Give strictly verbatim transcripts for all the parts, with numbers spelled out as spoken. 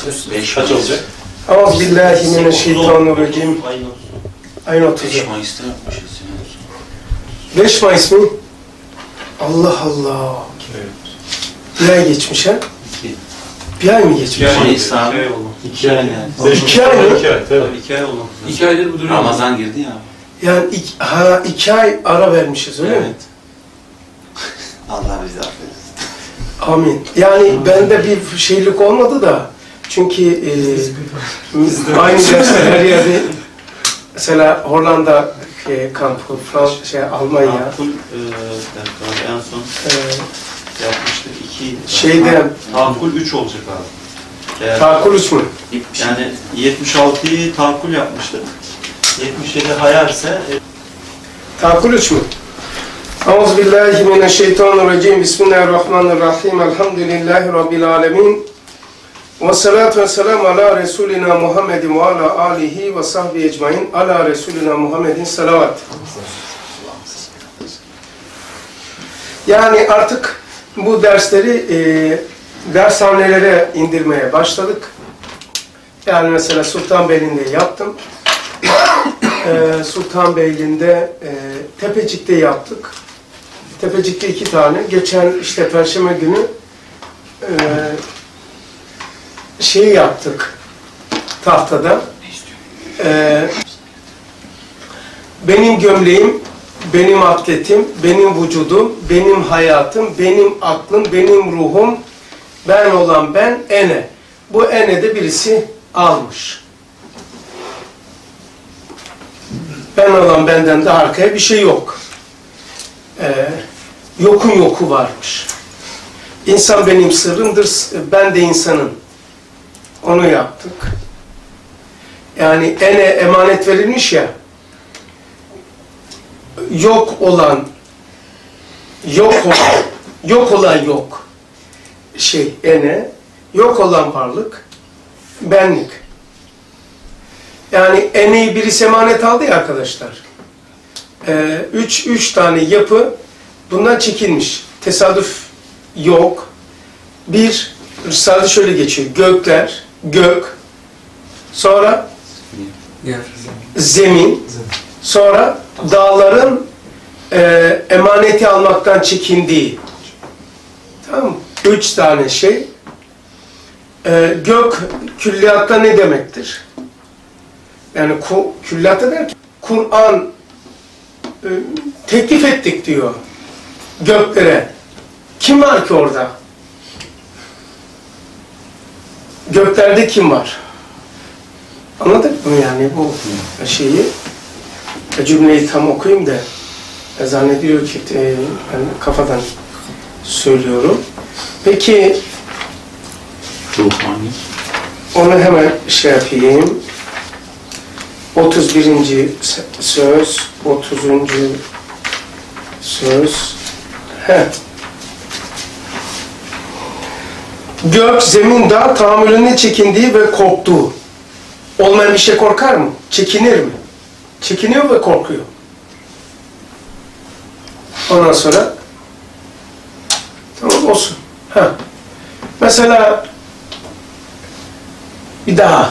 beş kaç olacak? Euzubillahimineşşeytanirracim. Ayın otuzu. beş Mayıs'ta yapmışız ya. beş Mayıs mı? Allah Allah. Evet. Bir ay geçmiş ha? İki. Bir ay mı geçmiş? İki ay, Mayıs iki abi. ay oldu. İki ay yani. İki ay mı? İki ay, tabii. Tabii iki ay olmak üzere. İki aydır bu duruyor. Ramazan girdi ya. Yani iki, ha, iki ay ara vermişiz öyle mi? Evet. Allah bizi affetsin. Amin. Yani bende bir şeylik olmadı da çünkü e, aynı dersler her yerde mesela Hollanda şey, kampı falan şey Almanya Tahakkül, e, dakika, en son e, yapmıştık. İki. şeyde Tahakkül üç olacak abi. Eğer, tahakkül üç mü? yani yetmiş altıyı tahakkül yapmıştık. yetmiş yedi hayal ise e, tahakkül üç mü? Euzubillahimineşşeytanirracim. Bismillahirrahmanirrahim. Elhamdülillahi Rabbil alemin. Ve salatu ve selamu ala Resulina Muhammedin ve ala alihi ve sahbihi ecmain. Ala Resulina Muhammedin salavat. Yani artık bu dersleri e, dershanelere indirmeye başladık. Yani mesela Sultanbeyli'nde yaptım. e, Sultanbeyli'nde e, Tepecik'te yaptık. Tepecik'te iki tane. Geçen işte Perşembe günü e, şey yaptık tahtada. E, benim gömleğim, benim atletim, benim vücudum, benim hayatım, benim aklım, benim ruhum, ben olan ben, ene. Bu ene de birisi almış. Ben olan benden de arkaya bir şey yok. Ee, yokun yoku varmış. İnsan benim sırrımdır, ben de insanım. Onu yaptık. Yani ene emanet verilmiş ya, yok olan, yok olan, yok olan yok. Şey, ene, yok olan varlık, benlik. Yani eneyi birisi emanet aldı ya arkadaşlar. Ee, üç, üç tane yapı bundan çekilmiş. Tesadüf yok. Bir, Risale şöyle geçiyor. Gökler, gök. Sonra zemin. Sonra dağların e, emaneti almaktan çekindiği. Tamam mı? Üç tane şey. E, gök külliyatta ne demektir? Yani külliyatta derken Kur'an e, teklif ettik diyor göklere. Kim var ki orada? Göklerde kim var? Anladık mı yani bu şeyi? Cümleyi tam okuyayım da e, zannediyor ki e, ben kafadan söylüyorum. Peki ruhani. Onu hemen şey yapayım. otuz birinci söz, otuzuncu söz. Heh. Gök, zemin, dağ tahammülüne çekindiği ve korktuğu. Olmayan bir şey korkar mı? Çekinir mi? Çekiniyor ve korkuyor. Ondan sonra tamam olsun. Ha. Mesela bir daha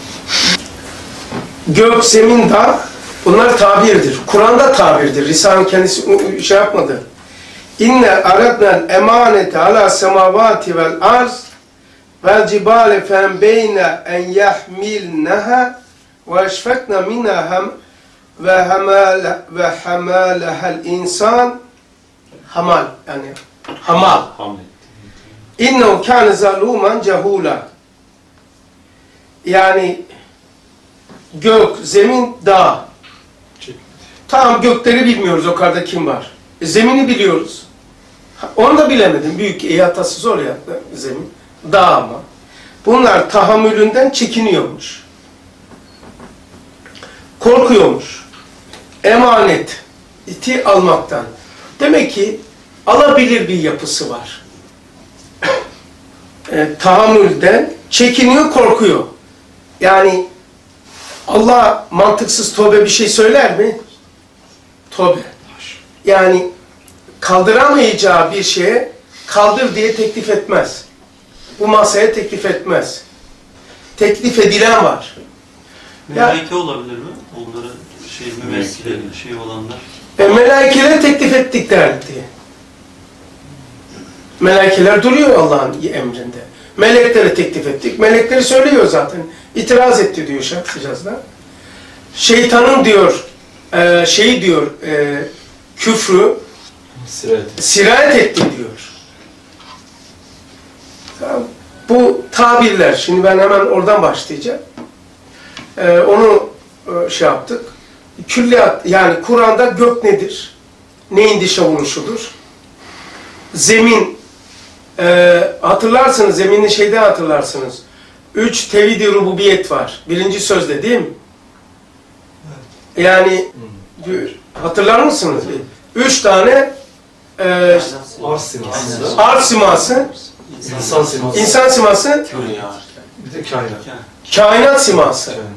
gök, zemin, dağ bunlar tabirdir. Kur'an'da tabirdir. Risale kendisi şey yapmadı. İnne aradna'l emanete ala semavati vel arz vel cibale fen beyne en yahmilnaha ve eşfekna minha ve hamal ve hamalahal insan hamal yani hamal. İnnehu kâne zalûmen cehûlâ. Yani gök, zemin, dağ. Tamam gökleri bilmiyoruz o kadar kim var. E, zemini biliyoruz. Onu da bilemedim. Büyük ihatası zor ya zemin. Dağ ama. Bunlar tahammülünden çekiniyormuş. Korkuyormuş. Emanet iti almaktan. Demek ki alabilir bir yapısı var. E, tahammülden çekiniyor, korkuyor. Yani Allah mantıksız tövbe bir şey söyler mi? Tövbe. Yani kaldıramayacağı bir şeye kaldır diye teklif etmez. Bu masaya teklif etmez. teklif edilen var. Melaike olabilir mi? Onları şey, mümessile şey olanlar. E, melaikeler teklif ettiklerdi. Melaikeler duruyor Allah'ın emrinde. Melekleri teklif ettik. Melekleri söylüyor zaten. İtiraz etti diyor Şahsicaz'da. Şeytanın diyor, e, şeyi diyor, e, küfrü Sirayet. sirayet etti diyor. Tamam. Bu tabirler, şimdi ben hemen oradan başlayacağım. E, onu e, şey yaptık. Külliyat, yani Kur'an'da gök nedir? Neyin dışa vuruşudur? Zemin, e, hatırlarsınız, zemini şeyden hatırlarsınız. Üç tevhid-i rububiyet var. Birinci sözde değil mi? Yani hatırlar mısınız? Üç tane e, Arz siması. arz siması, İnsan siması. insan siması, Bir de kainat. kainat siması. Kainat.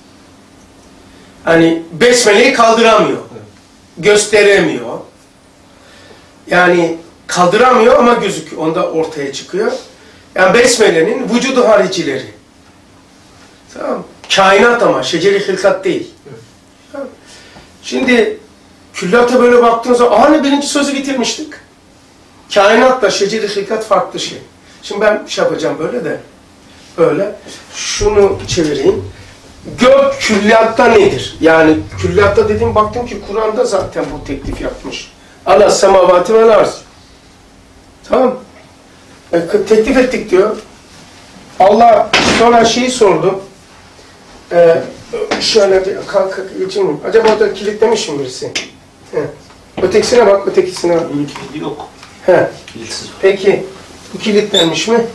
Hani besmeleyi kaldıramıyor. Evet. Gösteremiyor. Yani kaldıramıyor ama gözüküyor. Onda ortaya çıkıyor. Yani besmelenin vücudu haricileri. Tamam. Kainat ama şeceri hilkat değil. Evet. Tamam. Şimdi külliyata böyle baktığınız zaman hani birinci sözü bitirmiştik. Kainatla şeceri hilkat farklı şey. Şimdi ben şey yapacağım böyle de. Böyle. Şunu çevireyim. Gök külliyatta nedir? Yani külliyatta dediğim baktım ki Kur'an'da zaten bu teklif yapmış. Allah semavati vel arz. Tamam. E, teklif ettik diyor. Allah sonra şeyi sordu. E, şöyle bir kalk geçeyim mi? Acaba orada kilitlemiş mi birisi? He. Ötekisine bak, ötekisine bak. Bunun kilidi yok. He. Kilitsiz. Peki bu kilitlenmiş mi?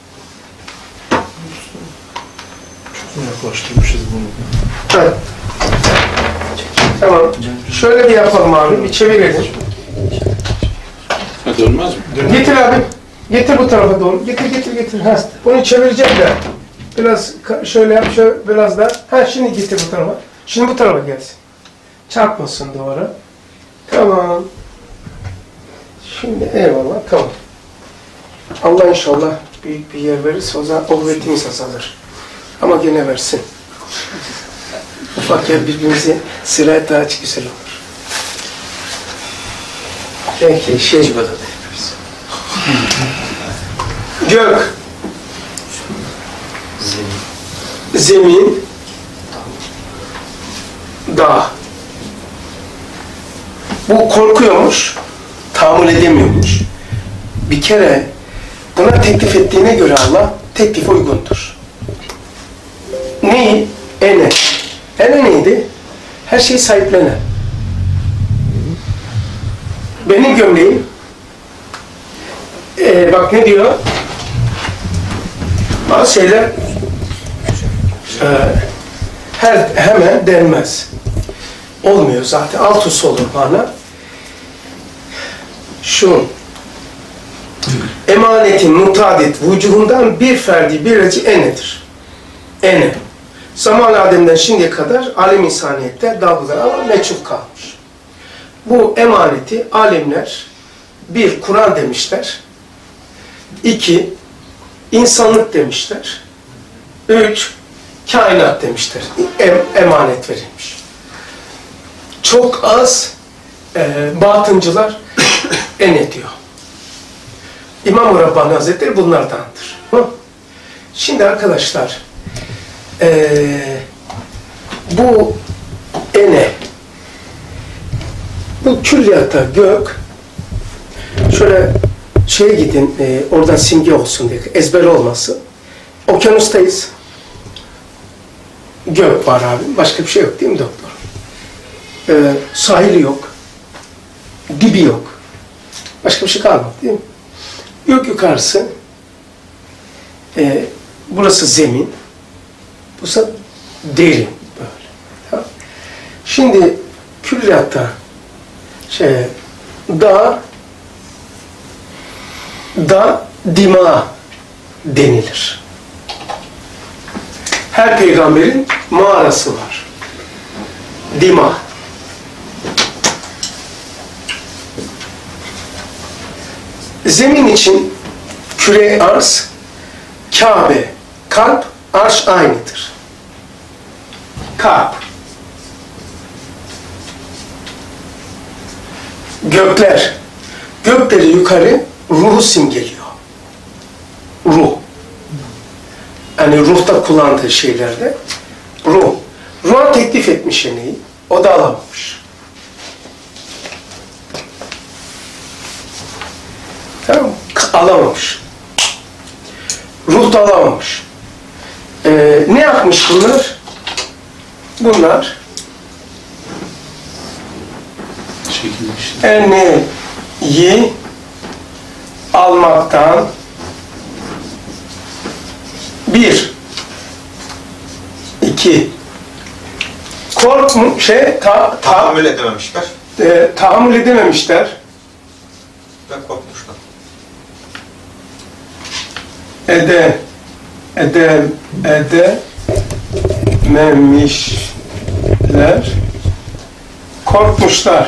Yaklaştırmışız bunu. Evet. Tamam. Şöyle bir yapalım abi. Bir çevirelim. Ha, dönmez mi? Getir abi. Getir bu tarafa doğru. Getir getir getir. Ha. Bunu çevireceğim de. Biraz ka- şöyle yap. Şöyle biraz daha. Ha şimdi getir bu tarafa. Şimdi bu tarafa gelsin. Çarpmasın duvara. Tamam. Şimdi eyvallah. Tamam. Allah inşallah büyük bir yer verirse o zaman kuvvetimiz azalır. Ama gene versin. Ufak yer birbirimizi sirayet daha güzel olur. Peki şey... Gök. Zemin. Dağ. Bu korkuyormuş. Tahammül edemiyormuş. Bir kere buna teklif ettiğine göre Allah teklif uygundur. Neyi? Ene. Ene neydi? Her şeyi sahiplenen. Benim gömleğim ee, bak ne diyor? Bazı şeyler e, her, hemen denmez. Olmuyor zaten. Alt üst olur bana. Şu emanetin mutadet vücudundan bir ferdi bir reci enedir. Ene. Zaman Adem'den şimdiye kadar alem insaniyette dalgalar ama meçhul kalmış. Bu emaneti alimler bir Kur'an demişler. İki insanlık demişler. Üç kainat demişler. Em, emanet verilmiş. Çok az e, batıncılar ene diyor. İmam-ı Rabbani Hazretleri bunlardandır. Hı? Şimdi arkadaşlar Ee, bu ene, bu külliyata gök, şöyle şeye gidin, e, oradan simge olsun diye, ezber olmasın. Okyanustayız. Gök var abi, başka bir şey yok değil mi doktor? Ee, sahili yok, dibi yok. Başka bir şey kalmadı değil mi? Gök yukarısı, e, burası zemin. Bu ise derin böyle. Tamam. Şimdi külliyatta şey da da dima denilir. Her peygamberin mağarası var. Dima. Zemin için küre arz, Kabe, kalp, Arş aynıdır. Ka'b. Gökler. Gökleri yukarı ruhu simgeliyor. Ruh. Yani ruhta kullandığı şeylerde ruh. Ruh'a teklif etmiş yeneği. O da alamamış. Tamam mı? Alamamış. Ruh da alamamış. Ee, ne yapmış bunlar? Bunlar Çekilmiş. eneyi almaktan bir, iki, korkmuş, şey, ta, ta, Tahammül edememişler e, tahammül edememişler. ve korkmuşlar. Ede, ede, edememişler. Korkmuşlar.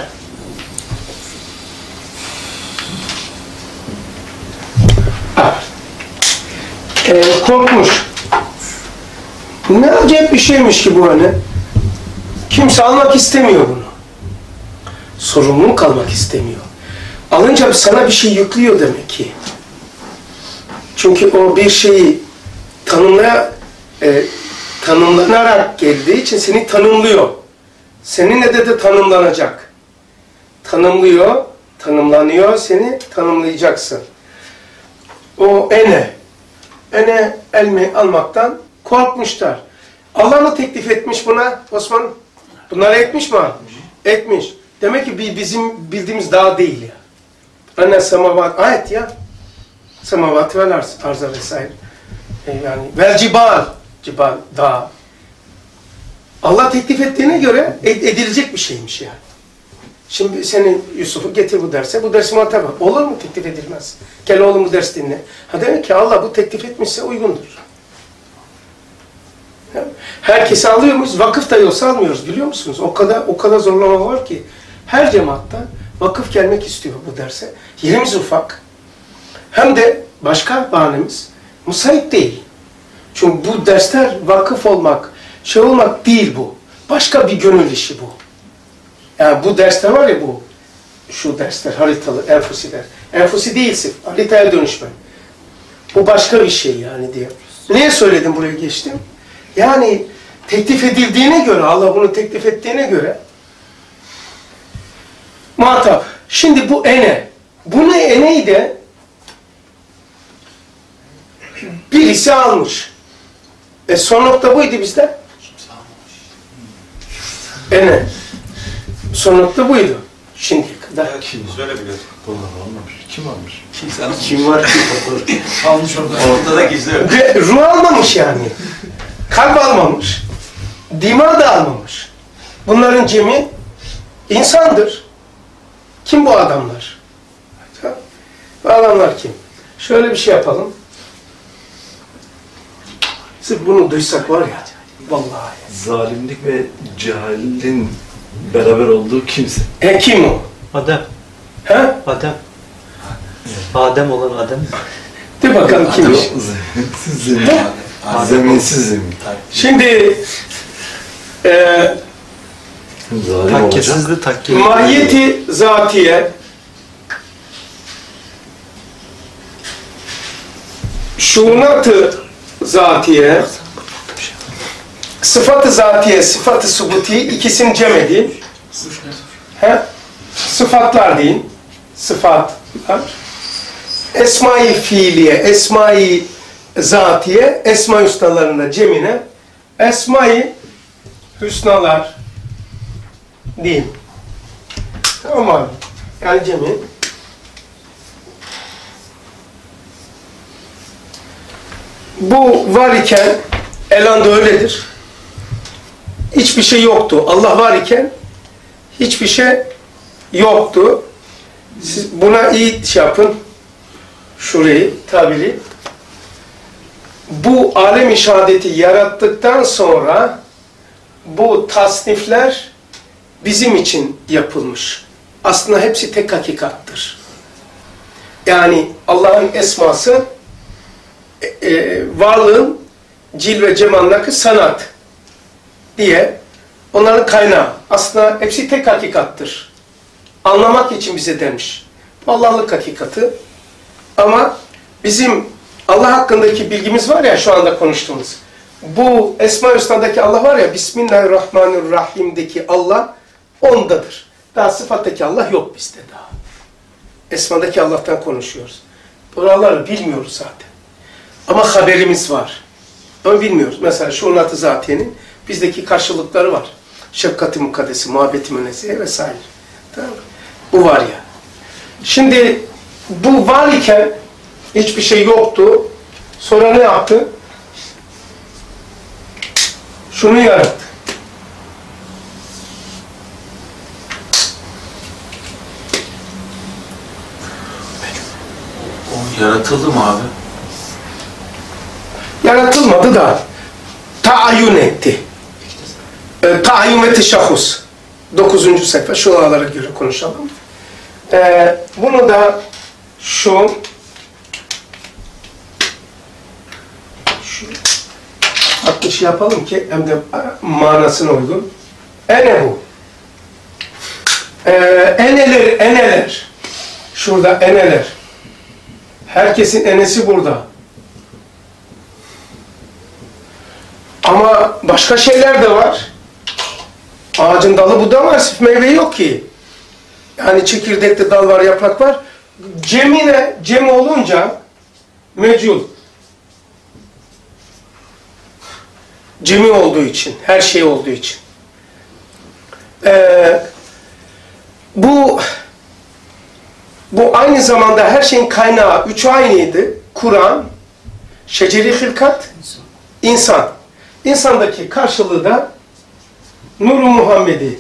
Ee, korkmuş. Ne acayip bir şeymiş ki bu hani. Kimse almak istemiyor bunu. Sorumluluk almak istemiyor. Alınca sana bir şey yüklüyor demek ki. Çünkü o bir şeyi tanımlaya, e, tanımlanarak geldiği için seni tanımlıyor. Seninle de de tanımlanacak. Tanımlıyor, tanımlanıyor, seni tanımlayacaksın. O ene, ene elmi almaktan korkmuşlar. Allah mı teklif etmiş buna Osman? Bunları etmiş mi? Etmiş. Demek ki bizim bildiğimiz dağ değil ya. Anne semavat, ayet ya. Semavat vel arz, arza vesaire. E yani vel cibal, cibal, dağ. Allah teklif ettiğine göre edilecek bir şeymiş yani. Şimdi senin Yusuf'u getir bu derse, bu dersi muhatap. Olur mu? Teklif edilmez. Gel oğlum bu ders dinle. Ha demek ki Allah bu teklif etmişse uygundur. Herkesi alıyor muyuz? Vakıf da yoksa almıyoruz biliyor musunuz? O kadar o kadar zorlama var ki her cemaatta vakıf gelmek istiyor bu derse. Yerimiz ufak. Hem de başka bahanemiz müsait değil. Çünkü bu dersler vakıf olmak, şey olmak değil bu. Başka bir gönül işi bu. Yani bu dersler var ya bu, şu dersler, haritalı, enfusiler. Enfusi değilsin, haritaya dönüşme. Bu başka bir şey yani diye. Niye söyledim buraya geçtim? Yani teklif edildiğine göre, Allah bunu teklif ettiğine göre muhatap. Şimdi bu ene, bunu eneyi de birisi almış. E son nokta buydu bizde. Ene. Son nokta buydu. Şimdiye kadar. Evet, Kim? biz öyle biliyoruz. Bunlar almamış. Kim almış? Kimse almamış. Kim var ki? Almış orada. Ortada gizli. Ve ruh almamış yani. Kalp almamış. Dima da almamış. Bunların cemi insandır. Kim bu adamlar? Bu adamlar kim? Şöyle bir şey yapalım. Sırf bunu duysak var ya, vallahi. Zalimlik ve cehalin beraber olduğu kimse. E kim o? Adem. He? Adem. Adem olan Adem. De bakalım kimmiş. Zeminsiz zemin. Zeminsiz zemin. Şimdi e, Zalim olacak. Takkesizdi takke. mahiyeti zatiye şuunat-ı zatiye sıfat-ı zatiye, sıfat-ı subuti ikisini cem edin. He? Sıfatlar deyin. Sıfatlar. Esma-i fiiliye, esma-i zatiye, esma-i hüsnalarında cemine, esma-i hüsnalar deyin. Tamam abi. Yani cemi. Bu var iken elanda öyledir. Hiçbir şey yoktu. Allah var iken hiçbir şey yoktu. Siz buna iyi şey yapın. Şurayı, tabiri. Bu alem-i şehadeti yarattıktan sonra bu tasnifler bizim için yapılmış. Aslında hepsi tek hakikattır. Yani Allah'ın esması e, varlığın cil ve cemandaki sanat diye onların kaynağı. Aslında hepsi tek hakikattır. Anlamak için bize demiş. Bu Allah'lık hakikati. Ama bizim Allah hakkındaki bilgimiz var ya şu anda konuştuğumuz. Bu Esma-i Hüsna'daki Allah var ya Bismillahirrahmanirrahim'deki Allah ondadır. Daha sıfattaki Allah yok bizde daha. Esma'daki Allah'tan konuşuyoruz. Buraları bilmiyoruz zaten. Ama haberimiz var. Ama bilmiyoruz. Mesela şunat-ı zatiyenin bizdeki karşılıkları var. Şefkat-i mukaddesi, muhabbet-i münezzehe vesaire. Tamam mı? Bu var ya. Şimdi bu var iken hiçbir şey yoktu. Sonra ne yaptı? Şunu yarattı. O yaratıldı mı abi? Yaratılmadı da taayyün etti. E, taayyün etti şahus. Dokuzuncu sayfa. Şuralara göre konuşalım. E, bunu da şu şu farklı şey yapalım ki hem de manasına uygun. Ene bu. E, eneler, eneler. Şurada eneler. Herkesin enesi burada. Ama başka şeyler de var. Ağacın dalı budamaz, meyve yok ki. Yani çekirdekte dal var, yaprak var. Cemine, cem olunca mecul. Cemi olduğu için, her şey olduğu için. Ee, bu bu aynı zamanda her şeyin kaynağı, üçü aynıydı. Kur'an, şeceri hilkat, insan. İnsandaki karşılığı da Nur-u Muhammedi.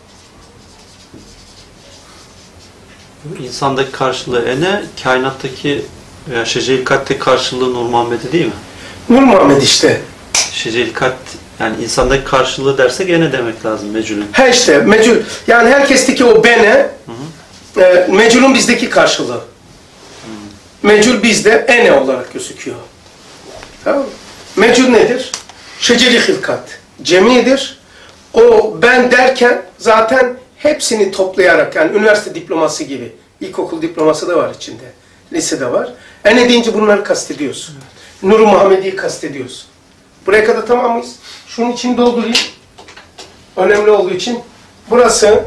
İnsandaki karşılığı ene, kainattaki veya şeceri kattaki karşılığı Nur Muhammed'i değil mi? Nur Muhammed işte. Şeceri kat, yani insandaki karşılığı dersek ene demek lazım mecülün. He işte mecul. Yani herkesteki o bene, hı hı. E, meculun bizdeki karşılığı. Hı. Mecul bizde ene olarak gözüküyor. Tamam mı? Mecul nedir? Şeceri hilkat. Cemidir. O ben derken zaten hepsini toplayarak, yani üniversite diploması gibi, ilkokul diploması da var içinde, lisede var. Ene deyince bunları kastediyorsun. Evet. Nur-u Muhammedi'yi kastediyorsun. Buraya kadar tamam mıyız? Şunun için doldurayım. Önemli olduğu için. Burası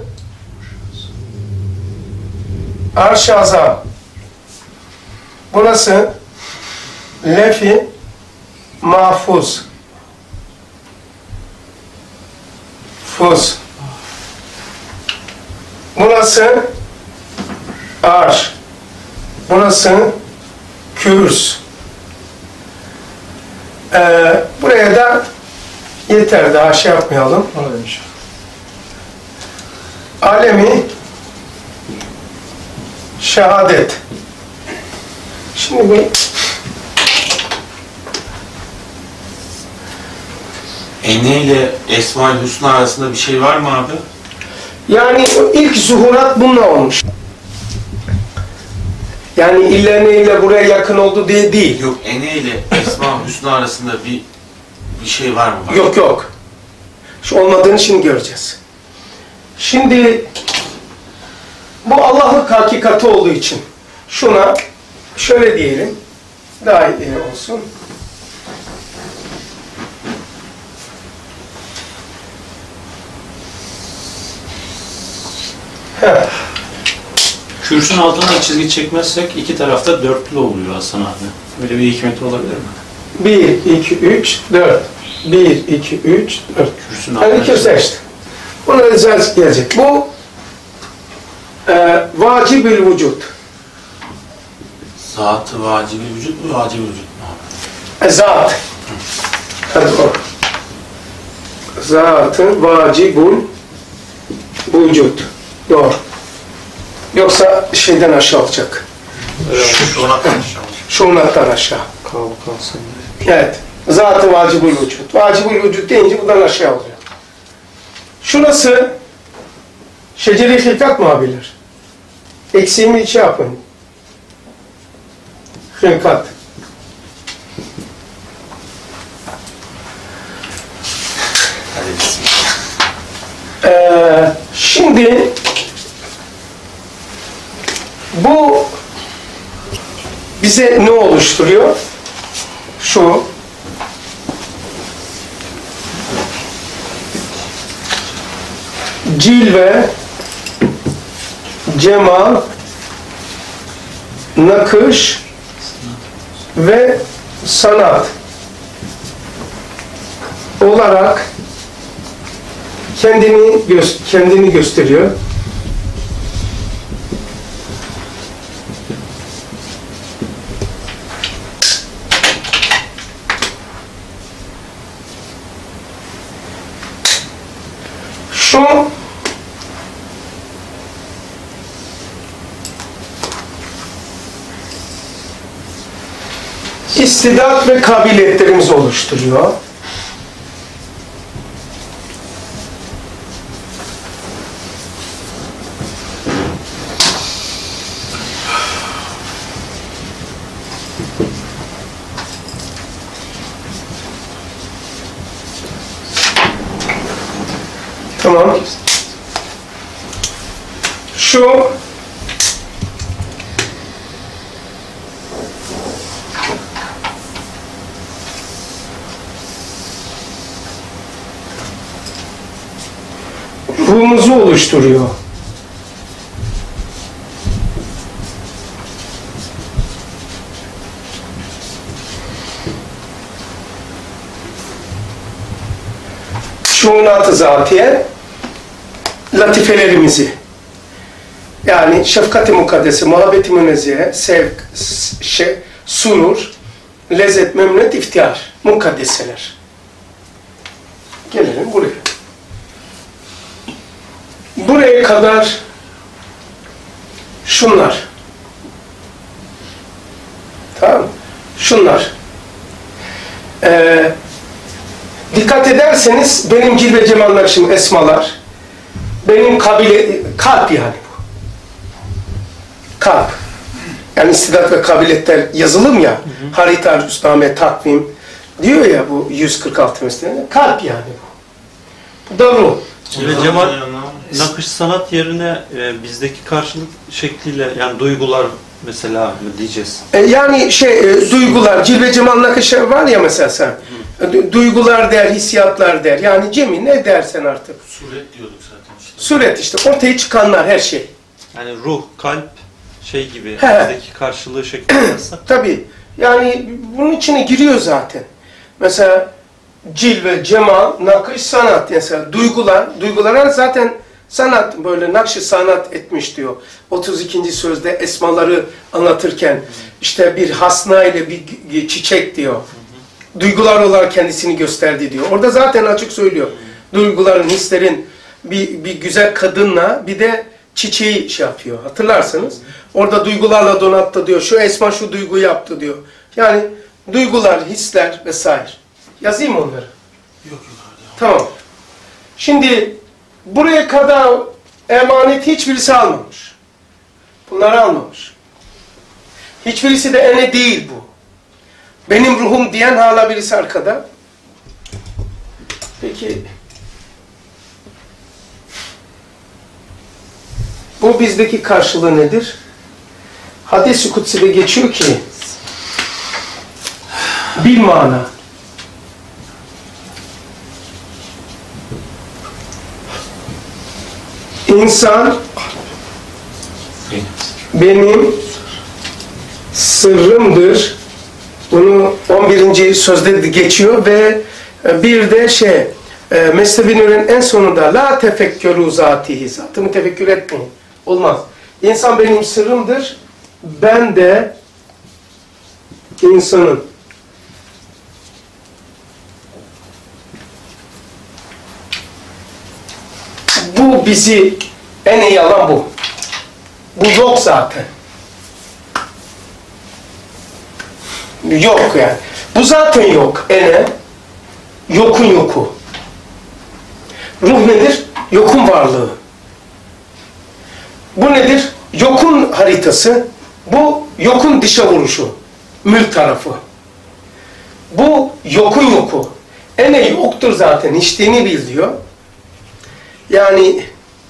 Arş-ı Azam. Burası Lef-i Mahfuz. Fuz. Burası Arş. Burası Kürs. Ee, buraya da yeter, daha şey yapmayalım. Alemi şehadet. Şimdi bu Ene ile Esma-ül Hüsna arasında bir şey var mı abi? yani ilk zuhurat bununla olmuş. Yani ille ne ile buraya yakın oldu diye değil. Yok, Ene ile Esma-ül Hüsna arasında bir bir şey var mı? Abi? Yok yok. Şu olmadığını şimdi göreceğiz. Şimdi bu Allah'lık hakikati olduğu için şuna şöyle diyelim, daha iyi olsun. Heh. Kürsün altına çizgi çekmezsek iki tarafta dörtlü oluyor Hasan abi. Böyle bir hikmeti olabilir mi? bir, iki, üç, dört. bir, iki, üç, dört. Kürsün Yani altına iki işte. Buna özel gelecek. Bu e, vacib-ül vücut. Zat-ı vacibi vücut mu, vacibi vücut mu abi? E, zat. Hadi o. Zat-ı vacibul vücut. Doğru. Yoksa şeyden aşağı olacak. Şuna karşı. Şunlardan aşağı. Kal kalsın. Evet. Zat-ı vacibul vücut. Vacibul vücut deyince buradan aşağı oluyor. Şurası şeceri hilkat mı abiler? Eksiğimi içe yapın. Hilkat. Hadi bismillah. Ee, şimdi bu bize ne oluşturuyor? Şu cilve, cemal, nakış ve sanat olarak kendini gö kendini gösteriyor. Şu istidat ve kabiliyetlerimizi oluşturuyor. Tamam. Şu ruhumuzu oluşturuyor. Şuunat-ı zatiye, latifelerimizi, yani şefkat-i mukaddesi, muhabbet-i münezzihe, sevk, şey, surur, lezzet, memnuniyet, iftihar, mukaddeseler. Gelelim buraya. Buraya kadar şunlar. Tamam mı? Şunlar. Ee, dikkat ederseniz benim cilve cemal nakşım esmalar, benim kabile, kalp yani bu. Kalp. Yani istidat ve kabiliyetler yazılım ya, harita, rüsname, takvim diyor ya bu yüz kırk altı mesleğinde. Kalp yani bu. Bu da ruh. Cilve cemal nakış sanat yerine e, bizdeki karşılık şekliyle, yani duygular mesela mı diyeceğiz? E, yani şey e, duygular, cilve cemal nakışı var ya mesela sen. E, duygular der, hissiyatlar der. Yani cemi ne dersen artık. Suret diyorduk zaten işte. Suret işte ortaya çıkanlar her şey. Yani ruh, kalp şey gibi, He. bizdeki karşılığı şeklinde yazsak. Tabii. Yani bunun içine giriyor zaten. Mesela cilve, cemal, nakış, sanat. Mesela duygular, duygulara zaten sanat böyle nakşı sanat etmiş diyor. otuz ikinci sözde esmaları anlatırken işte bir hasna ile bir çiçek diyor. Duygular olarak kendisini gösterdi diyor. Orada zaten açık söylüyor. Duyguların, hislerin bir, bir güzel kadınla bir de çiçeği şey yapıyor. Hatırlarsanız. Orada duygularla donattı diyor. Şu esma şu duygu yaptı diyor. Yani duygular, hisler vesaire. Yazayım mı onları? Yok yok hadi. Tamam. Şimdi buraya kadar emanet hiçbirisi almamış. Bunları almamış. Hiçbirisi de ene değil bu. Benim ruhum diyen hala birisi arkada. Peki bu bizdeki karşılığı nedir? Hadis-i Kutsi'de geçiyor ki bir mana. İnsan benim sırrımdır. Bunu on birinci sözde de geçiyor ve bir de şey Mesnevi Nur'un en sonunda la tefekkürü zatihi, zatımı tefekkür etmeyin. Olmaz. İnsan benim sırrımdır. Ben de insanın. Bu bizi en iyi alan bu. Bu yok zaten. Yok yani. Bu zaten yok. Ene, yokun yoku. Ruh nedir? Yokun varlığı. Bu nedir? Yokun haritası. Bu yokun dışa vuruşu. Mülk tarafı. Bu yokun yoku. ene yoktur zaten, içtiğini bil diyor. Yani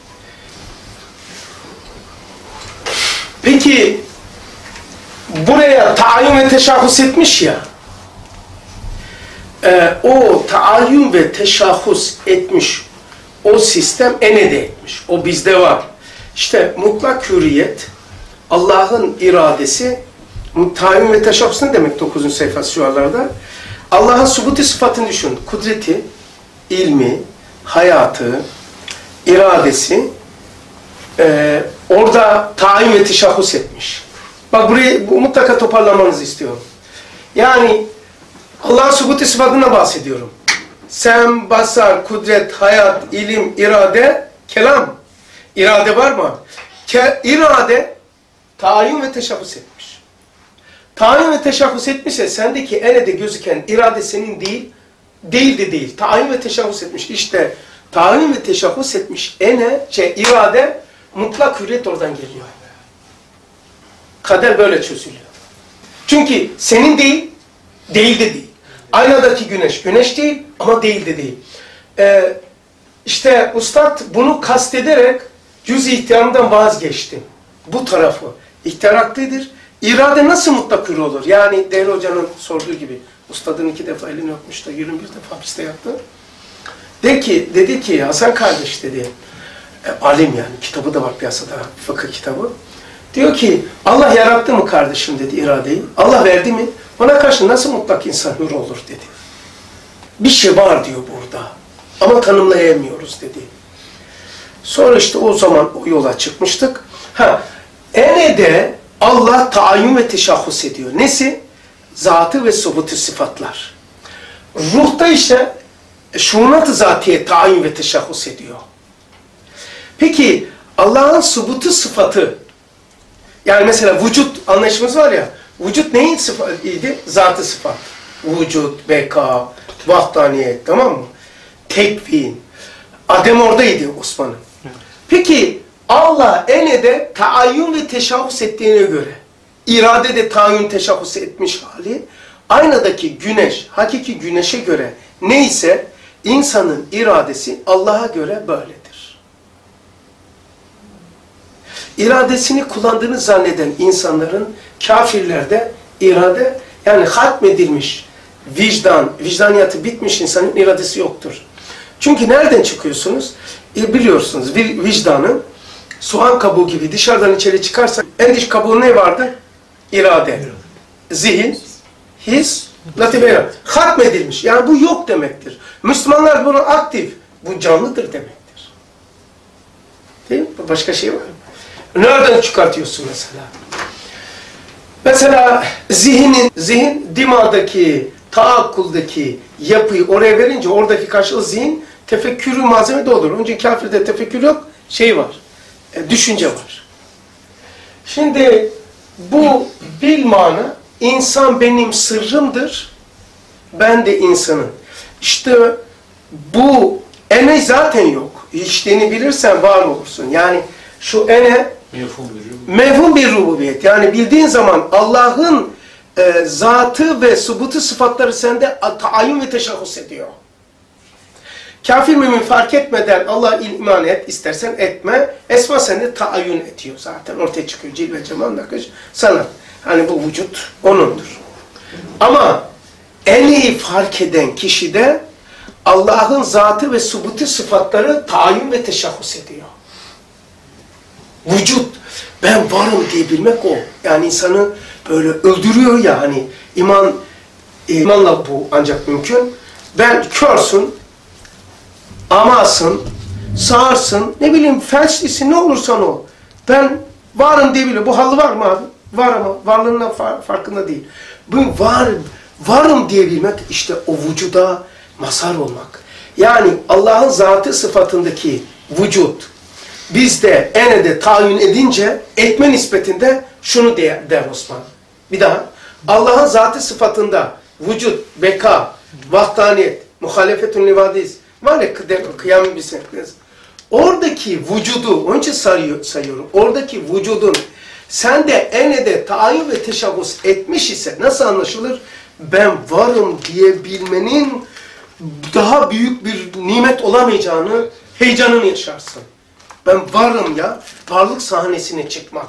peki buraya taayyün ve teşahhus etmiş ya, e, o taayyün ve teşahhus etmiş o sistem ene de etmiş. O bizde var. İşte mutlak hürriyet, Allah'ın iradesi, taayyün ve teşahhus ne demek dokuzuncu sayfa şuarlarda? Allah'ın subuti sıfatını düşün. Kudreti, ilmi, hayatı, iradesi e, orada tayin ve teşahhus etmiş. Bak burayı bu, mutlaka toparlamanızı istiyorum. Yani Allah'ın subuti sıfatına bahsediyorum. Sem, basar, kudret, hayat, ilim, irade, kelam. İrade var mı? Ke, irade tayin ve teşahhus etmiş. Tayin ve teşahhus etmişse sendeki enede gözüken irade senin değil, değil de değil. Tayin ve teşahhus etmiş. İşte tayin ve teşahhus etmiş ene, şey, irade, mutlak hürriyet oradan geliyor. Kader böyle çözülüyor. Çünkü senin değil, değil de değil. Aynadaki güneş, güneş değil ama değil de değil. Ee, işte Ustad bunu kastederek cüz-i ihtiyarından vazgeçti. Bu tarafı ihtiyar haklıdır. İrade nasıl mutlak hür olur? Yani Değerli Hoca'nın sorduğu gibi, Ustad'ın iki defa elini öpmüş de yirmi bir defa hapiste yattı. De ki, dedi ki Hasan kardeş dedi, e, alim yani, kitabı da var piyasada, fıkıh kitabı. Diyor ki, Allah yarattı mı kardeşim dedi iradeyi, Allah verdi mi? Ona karşı nasıl mutlak insan hür olur dedi. Bir şey var diyor burada ama tanımlayamıyoruz dedi. Sonra işte o zaman o yola çıkmıştık. Ha, enede Allah taayyün ve teşahhus ediyor. Nesi? Zatı ve subutu sıfatlar. Ruhta işte şuunat-ı zatiye taayyün ve teşahhus ediyor. Peki Allah'ın subutu sıfatı, yani mesela vücut anlayışımız var ya, vücut neyin sıfatıydı? Zatı sıfat. Vücut, beka, vahdaniyet, tamam mı? Tekvin. Adem oradaydı Osman'ın. Peki Allah enede taayyün ve teşahhus ettiğine göre, irade de taayyün teşahhus etmiş hali, aynadaki güneş, hakiki güneşe göre neyse, insanın iradesi Allah'a göre böyledir. İradesini kullandığını zanneden insanların, kafirlerde irade, yani hatmedilmiş vicdan, vicdaniyatı bitmiş insanın iradesi yoktur. Çünkü nereden çıkıyorsunuz? E biliyorsunuz vicdanın soğan kabuğu gibi dışarıdan içeri çıkarsa en dış kabuğu ne vardı? İrade. Zihin, his, latife. Hatmedilmiş. Yani bu yok demektir. Müslümanlar bunu aktif. Bu canlıdır demektir. Değil mi? Başka şey var mı? Nereden çıkartıyorsun mesela? Mesela zihnin, zihin dimağdaki, taakkuldaki yapıyı oraya verince oradaki karşılığı zihin tefekkürü malzeme de olur. Önce kafirde tefekkür yok, şey var, e, düşünce var. Şimdi bu bilmana insan benim sırrımdır, ben de insanım. İşte bu ene zaten yok. İçtiğini bilirsen var olursun. Yani şu ene mevhum bir rububiyet. Yani bildiğin zaman Allah'ın e, zatı ve subutu sıfatları sende taayyün ve teşahhus ediyor. Kafir mümin fark etmeden Allah'a iman et, istersen etme. Esma sende taayyün ediyor zaten. Ortaya çıkıyor. Cilve, cemal, nakış, sanat. Hani bu vücut O'nundur. Ama en iyi fark eden kişide Allah'ın zatı ve subutu sıfatları taayyün ve teşahhus ediyor. Vücut, ben varım diyebilmek o. Yani insanı böyle öldürüyor ya hani iman, imanla bu ancak mümkün. Ben körsün, amasın, sağırsın, ne bileyim felçlisin, ne olursan ol. Ben varım diyebiliyor. Bu halı var mı abi? Var ama varlığından farkında değil. Bu var, varım diyebilmek işte o vücuda mazhar olmak. Yani Allah'ın zatı sıfatındaki vücut bizde enede tayin edince etme nispetinde şunu der, der Osman. Bir daha. Allah'ın zatı sıfatında vücut, beka, vahdaniyet, muhalefetun livadiz var ya kıyam bir sentez. Oradaki vücudu, onun için sayıyor, sayıyorum. Oradaki vücudun sende enede tayin ve teşabbüs etmiş ise nasıl anlaşılır? Ben varım diyebilmenin daha büyük bir nimet olamayacağını, heyecanını yaşarsın. Ben varım ya, varlık sahnesine çıkmak.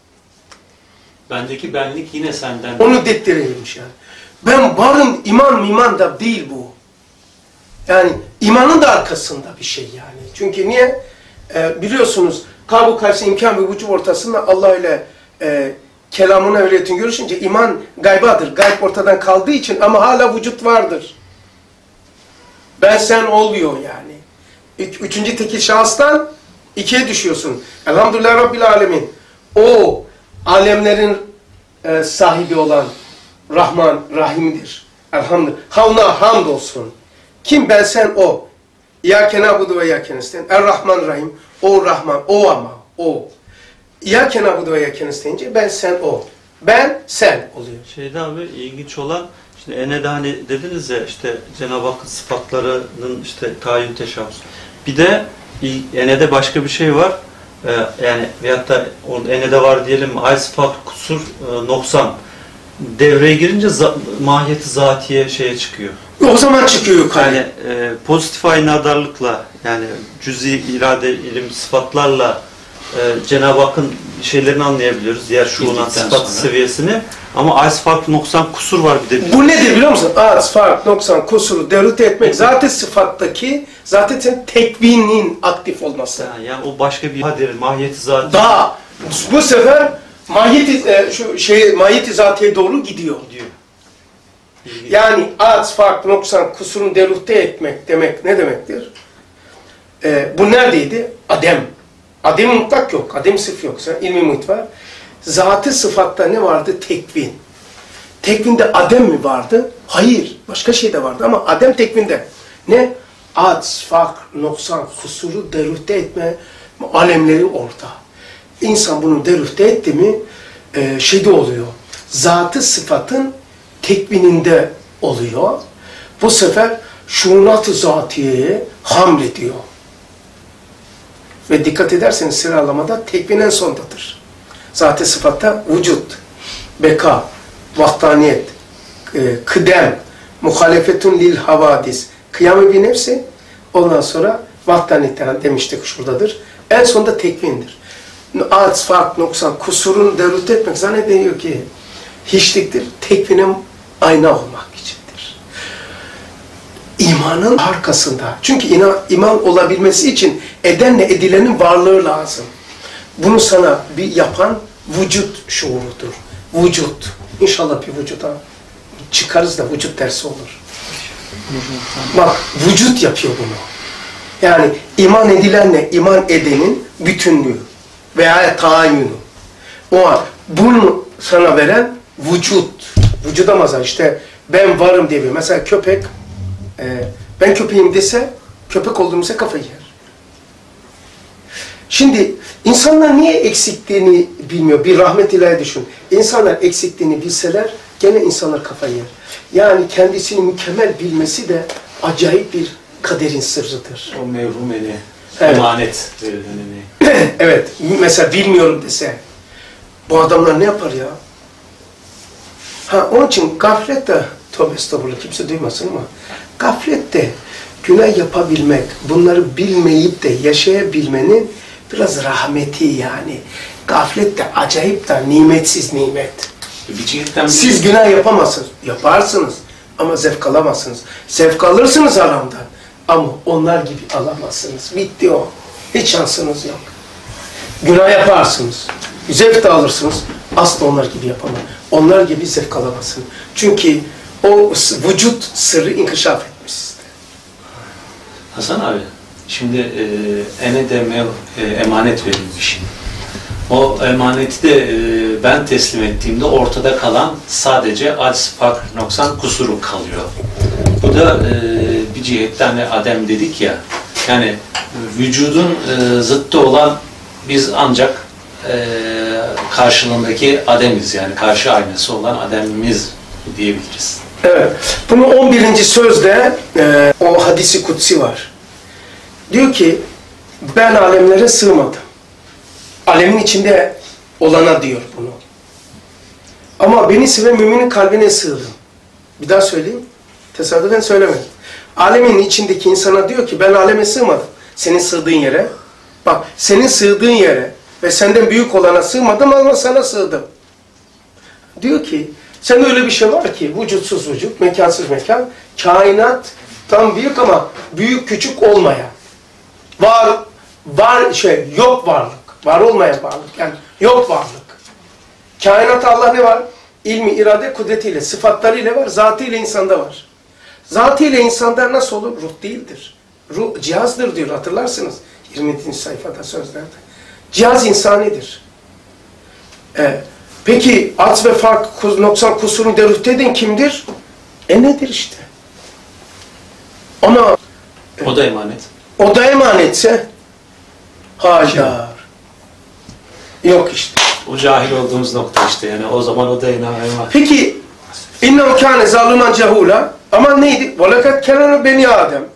Bendeki benlik yine senden. Onu dettireymiş yani. Ben varım, iman miman da değil bu. Yani imanın da arkasında bir şey yani. Çünkü niye? Ee, biliyorsunuz, kabul karşı imkan ve vücut ortasında Allah ile e, kelamına öğretin görüşünce iman gaybadır. Gayb ortadan kaldığı için ama hala vücut vardır. Ben sen oluyor yani. Üç, üçüncü tekil şahıstan ikiye düşüyorsun. Elhamdülillah Rabbil Alemin. O alemlerin e, sahibi olan Rahman, Rahim'dir. Elhamdülillah. Havna hamd olsun. Kim ben sen o. İyyâke na'budu ve iyyâke nestaîn. Er-Rahman Rahim. O Rahman. O ama. O. İyyâke na'budu ve iyyâke nestaîn'ce ben sen o. Ben sen oluyor. Şeyde abi ilginç olan, işte Ene'de hani dediniz ya, işte Cenab-ı Hakk'ın sıfatlarının işte tayin teşabbüs. Bir de Ene'de başka bir şey var. Ee, yani veyahut da Ene'de var diyelim, ay sıfat, kusur, e, noksan. Devreye girince za mahiyeti zatiye şeye çıkıyor. O zaman çıkıyor yukarı. Yani e, pozitif aynadarlıkla, yani cüz-i irade, ilim, sıfatlarla e, Cenab-ı Hakk'ın şeylerini anlayabiliyoruz. Diğer şuunat sıfat sonra. seviyesini. Ama az fark, noksan, kusur var bir de. Bu nedir biliyor musun? Az, fark, noksan, kusuru devlet etmek zaten sıfattaki, zaten tekvinin aktif olması. Yani, yani o başka bir hadir, mahiyeti zatiye. Daha bu sefer mahiyeti, e, şu şey mahiyeti zatiye doğru gidiyor. Gidiyor. İlginç. Yani az, fark, noksan, kusurun devlet etmek demek ne demektir? E, bu neredeydi? Adem. Adem mutlak yok. Adem sıf yok. İlmi muhit var. Zatı sıfatta ne vardı? Tekvin. Tekvinde adem mi vardı? Hayır. Başka şey de vardı ama adem tekvinde. Ne? Ad, fark, noksan, kusuru derüfte etme alemleri orada. İnsan bunu derüfte etti mi e, şeyde oluyor. Zatı sıfatın tekvininde oluyor. Bu sefer şuunat-ı zatiyeye hamlediyor. Ve dikkat ederseniz sıralamada tekvin en sondadır. Zat-ı sıfatta vücut, beka, vahdaniyet, e, kıdem, muhalefetun lil havadis, kıyam-ı bir nefsi, ondan sonra vahdaniyetten demiştik şuradadır. En sonunda tekvindir. Az, fark, noksan, kusurun derut etmek zannediyor ki hiçliktir, tekvine ayna olmak içindir. İmanın arkasında. Çünkü iman, iman olabilmesi için edenle edilenin varlığı lazım. Bunu sana bir yapan vücut şuurudur. Vücut. İnşallah bir vücuda çıkarız da vücut dersi olur. Bak vücut yapıyor bunu. Yani iman edilenle iman edenin bütünlüğü veya tahayyünü. O an bunu sana veren vücut. Vücuda mazhar işte ben varım diye bir. Mesela köpek e, ben köpeğim dese köpek olduğumuzda kafayı yer. Şimdi insanlar niye eksikliğini bilmiyor? Bir rahmet ilahi düşün. İnsanlar eksikliğini bilseler gene insanlar kafayı yer. Yani kendisini mükemmel bilmesi de acayip bir kaderin sırrıdır. O mevhum eli, Evet. emanet verilen eli. Evet, mesela bilmiyorum dese bu adamlar ne yapar ya? Ha, onun için gaflette, tövbe estağfurullah kimse duymasın ama gaflette günah yapabilmek, bunları bilmeyip de yaşayabilmenin biraz rahmeti yani. Gaflette acayip da nimetsiz nimet. Bir cihetten Siz günah yapamazsınız. Yaparsınız ama zevk alamazsınız. Zevk alırsınız aramdan ama onlar gibi alamazsınız. Bitti o. Hiç şansınız yok. Günah yaparsınız. Zevk de alırsınız. Asla onlar gibi yapamam. Onlar gibi zevk alamazsınız. Çünkü o vücut sırrı inkişaf etmiş sizde. Hasan abi, şimdi e, ene de mev, e, emanet verilmiş. O emaneti de e, ben teslim ettiğimde ortada kalan sadece aciz, fark, noksan, kusuru kalıyor. Bu da e, bir cihetten hani Adem dedik ya, yani vücudun e, zıttı olan biz ancak e, karşılığındaki Adem'iz, yani karşı aynası olan Adem'imiz diyebiliriz. Evet. Bunun on birinci sözde e, o hadisi kutsi var. Diyor ki ben alemlere sığmadım. Alemin içinde olana diyor bunu. Ama beni seven müminin kalbine sığdım. Bir daha söyleyeyim. Tesadüfen söylemedim. alemin içindeki insana diyor ki ben aleme sığmadım. Senin sığdığın yere. Bak senin sığdığın yere ve senden büyük olana sığmadım ama sana sığdım. Diyor ki sen öyle bir şey var ki vücutsuz vücut, mekansız mekan, kainat tam büyük ama büyük küçük olmayan. Var, var şey yok varlık. Var olmayan varlık. Yani yok varlık. Kainatta Allah ne var? İlmi, irade, kudretiyle, sıfatlarıyla var, zatıyla insanda var. Zatıyla insanda nasıl olur? Ruh değildir. Ruh cihazdır diyor, hatırlarsınız. yirminci sayfada sözlerde. Cihaz insanidir. Ee, peki az ve fark, noksan, kusurunu derüfte eden kimdir? E nedir işte? Ama O da emanet. o da emanetse haşa. Yok işte. O cahil olduğumuz nokta işte yani o zaman o da emanet. Peki innehu kâne zalûmen cehûlâ ama neydi? وَلَكَدْ كَرَنَ beni Adem.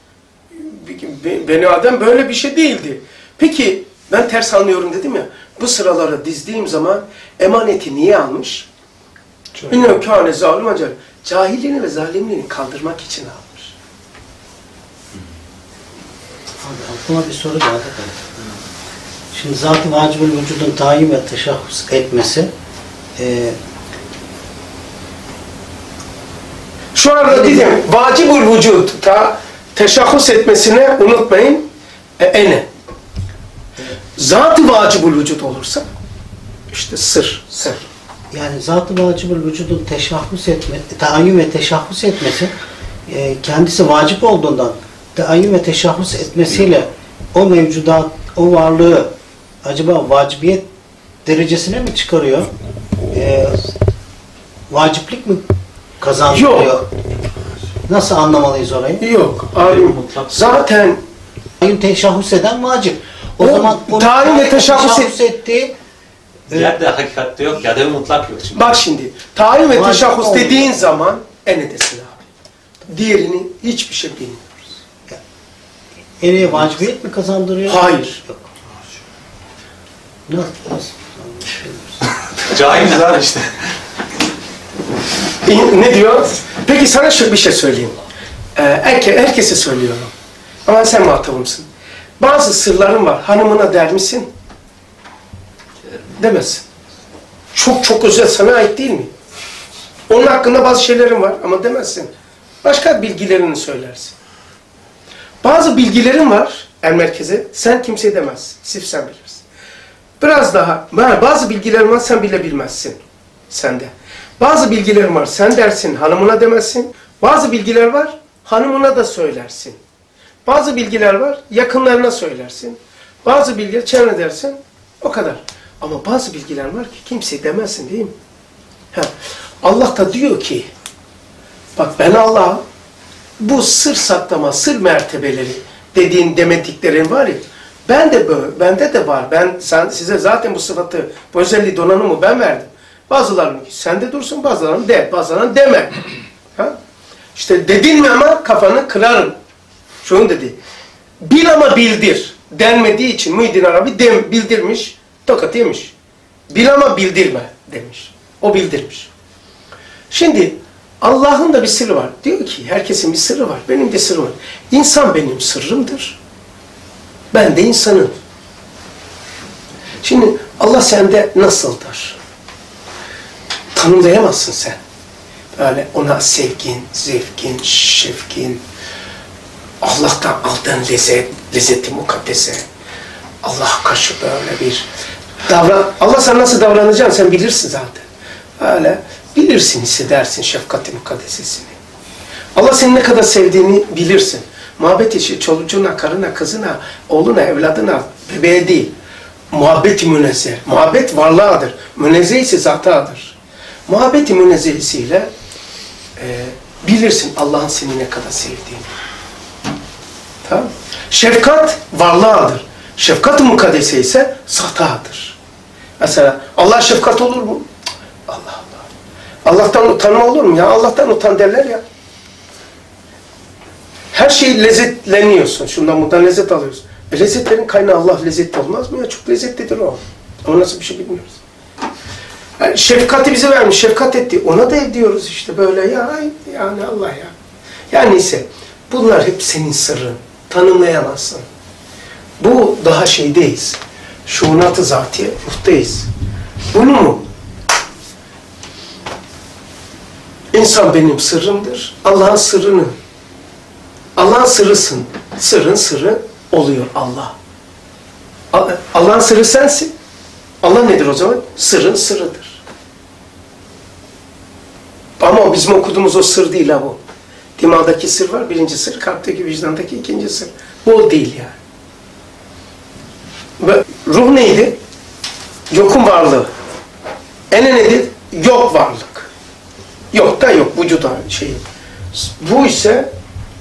Beni Adem böyle bir şey değildi. Peki ben ters anlıyorum dedim ya. Bu sıraları dizdiğim zaman emaneti niye almış? İnnehu kâne zalûmen cehûlâ. Cahilliğini ve zalimliğini kaldırmak için almış. Abi aklıma bir soru geldi. Şimdi zat-ı vacibül vücudun tayin ve teşahhus etmesi e, Şu anda dedim vacibül vücud ta teşahhus etmesine unutmayın e, ene. Zat-ı vacibül vücud olursa işte sır, sır. yani zat-ı vacibül vücudun teşahhus etme, tayin ve teşahhus etmesi e, kendisi vacip olduğundan tayin ve teşahhus etmesiyle o mevcudat, o varlığı acaba vacibiyet derecesine mi çıkarıyor? E, vaciplik mi kazandırıyor? Yok. Nasıl anlamalıyız orayı? Yok. Alim zaten Tayin teşahhus eden vacip. O, O zaman onun tayin ve teşahhus et- ettiği Yer de hakikatte yok ya da mutlak yok çünkü. bak şimdi tayin ve Vacip teşahhus olmuyor. dediğin zaman enedesin abi. Diğerini hiçbir şey bilmiyor. Ene'ye vacibiyet mi kazandırıyor? Hayır. Yok. Nasıl? Nasıl? Cahiliz abi işte. Ne diyor? Peki sana şu bir şey söyleyeyim. Ee, herke, herkese söylüyorum. Ama sen muhatabımsın. Bazı sırların var. Hanımına der misin? Demezsin. Çok çok özel sana ait değil mi? Onun hakkında bazı şeylerin var ama demezsin. Başka bilgilerini söylersin. Bazı bilgilerin var el merkeze. Sen kimseye demezsin. Sırf sen bilirsin. Biraz daha. Bazı bilgilerin var sen bile bilmezsin. Sende. Bazı bilgilerin var sen dersin hanımına demezsin. Bazı bilgiler var hanımına da söylersin. Bazı bilgiler var yakınlarına söylersin. Bazı bilgiler çevrene dersin. O kadar. Ama bazı bilgiler var ki kimseye demezsin değil mi? Ha. Allah da diyor ki bak ben Allah'a bu sır saklama, sır mertebeleri dediğin demediklerin var ya ben de böyle, bende de var. Ben sen, size zaten bu sıfatı, bu özelliği, donanımı ben verdim. Bazılarının sende dursun, bazılarının de, bazılarının deme. Ha? İşte dedin mi ama kafanı kırarım. Şunu dedi. Bil ama bildir. Denmediği için Muhyiddin Arabi dem, bildirmiş, tokat yemiş. Bil ama bildirme demiş. O bildirmiş. Şimdi Allah'ın da bir sırrı var. Diyor ki herkesin bir sırrı var. Benim de sırrım var. İnsan benim sırrımdır. Ben de insanım. Şimdi Allah sende nasıldır? Tanımlayamazsın sen. Böyle ona sevgin, zevkin, şefkin, Allah'tan aldığın lezzet, lezzeti mukaddese, Allah'a karşı böyle bir davran. Allah sana nasıl davranacağını sen bilirsin zaten. Öyle bilirsin, hissedersin şefkati mukaddesesini. Allah seni ne kadar sevdiğini bilirsin. Muhabbet işi çoluğuna, karına, kızına, oğluna, evladına, bebeğe değil. Muhabbet-i münezzeh. Muhabbet varlığıdır. Münezzeh ise zatadır. Muhabbet-i münezzehisiyle e, bilirsin Allah'ın seni ne kadar sevdiğini. Tamam. Şefkat varlığıdır. Şefkat-ı mukaddese ise zatadır. Mesela Allah şefkat olur mu? Allah Allah. Allah'tan utanma olur mu ya? Allah'tan utan derler ya. Her şeyi lezzetleniyorsun. Şundan bundan lezzet alıyorsun. E lezzetlerin kaynağı Allah lezzetli olmaz mı ya? Çok lezzetlidir o. Ama nasıl bir şey bilmiyoruz. Yani şefkati bize vermiş, şefkat etti. Ona da ediyoruz işte böyle ya. Yani Allah ya. Yani ise Bunlar hep senin sırrın. Tanımlayamazsın. Bu daha şeydeyiz. Şuunat-ı zatiye, ruhtayız. Bunu mu? İnsan benim sırrımdır. Allah'ın sırrını. Allah'ın sırrısın. Sırrın sırrı oluyor Allah. Allah'ın sırrı sensin. Allah nedir o zaman? Sırrın sırrıdır. Ama o bizim okuduğumuz o sır değil ha bu. Dimağdaki sır var, birinci sır. Kalpteki, vicdandaki ikinci sır. Bu o değil yani. Ve ruh neydi? Yokun varlığı. Ene nedir? Yok varlık. Yok da yok, vücuda şey. Bu ise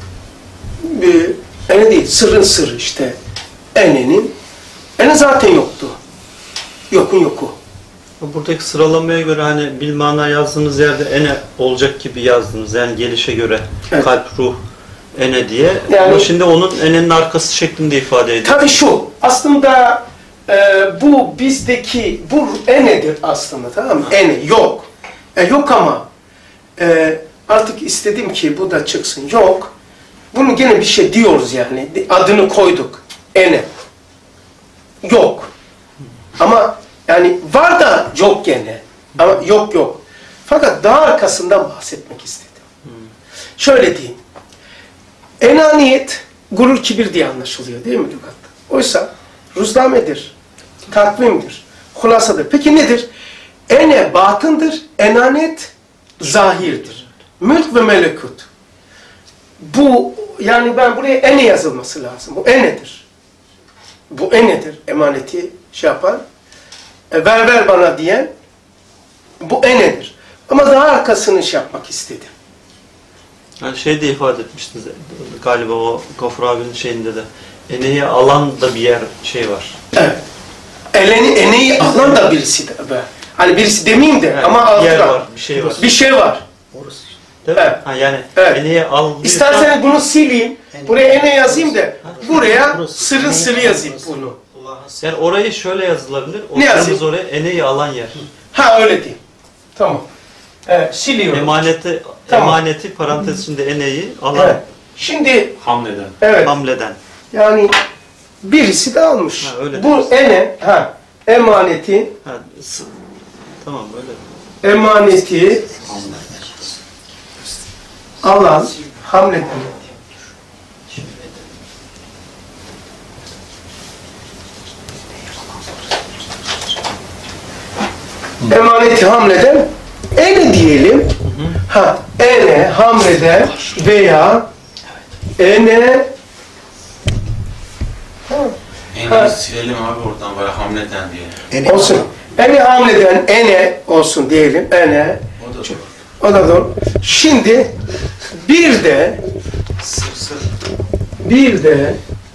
bir, ene değil, sırrın sırrı işte. Enenin, ene zaten yoktu. Yokun yoku. Buradaki sıralamaya göre hani bilmana yazdığınız yerde ene olacak gibi yazdınız. Yani gelişe göre Evet. kalp, ruh, ene diye. Yani- Ama şimdi onun enenin arkası şeklinde ifade ediyor. Tabii şu, aslında e, bu bizdeki, bu enedir aslında, tamam mı? Ene, yok. E, yok ama e, artık istedim ki bu da çıksın. Yok. Bunu gene bir şey diyoruz yani. Adını koyduk. Ene. Yok. Ama yani var da yok gene. Ama yok yok. Fakat daha arkasından bahsetmek istedim. Şöyle diyeyim. Enaniyet, gurur, kibir diye anlaşılıyor değil mi lügatta? Oysa ruzlamedir, takvimdir, hulasadır. Peki nedir? Ene batındır, enanet zahirdir. Mülk ve melekut. Bu, yani ben buraya ene yazılması lazım. Bu enedir. Bu enedir. Emaneti şey yapan, e, ver ver bana diyen, bu enedir. Ama daha arkasını şey yapmak istedim. Yani şey de ifade etmiştiniz galiba o Gafur abinin şeyinde de. Eneyi alan da bir yer şey var. Evet. Eleni, eneyi alan da birisi de. be. Hani birisi demeyeyim de Yani ama bir yer altta var, bir şey var. bir şey var. Orası. Değil mi? Evet. Ha, yani Evet. eneyi al. İsterseniz bunu sileyim. Buraya ene yazayım da buraya Burası. sırın sırrı yazayım bunu. Yani orayı şöyle yazılabilir. Ne yazayım? Oturduğumuz oraya eneyi alan yer. Ha öyle diyeyim. Tamam. Evet, siliyorum. Emaneti, Tamam. emaneti parantez içinde eneyi alan Evet. Şimdi Hamleden. evet. hamleden. Yani birisi de almış. Ha, öyle Bu ene ha emaneti Ha, s- tamam öyle. emaneti alan hamleden. Emaneti hamleden ene diyelim. Ha ene hamleden veya ene ha, Eneyi silelim abi oradan böyle hamleden diye. Ene. olsun. Ene hamleden ene olsun diyelim. Ene. O da doğru. O da doğru. Şimdi bir de Sır sır. bir de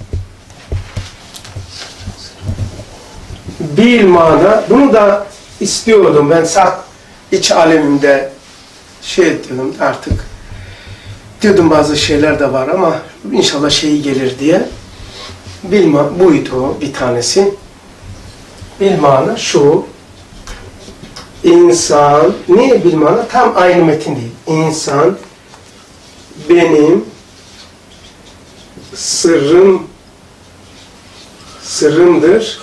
bir mana, bunu da istiyordum ben sak iç alemimde şey diyordum artık diyordum bazı şeyler de var ama inşallah şeyi gelir diye bilma buydu bir tanesi. Bilmana şu insan niye bilmana tam aynı metin değil. İnsan benim sırrım sırrımdır.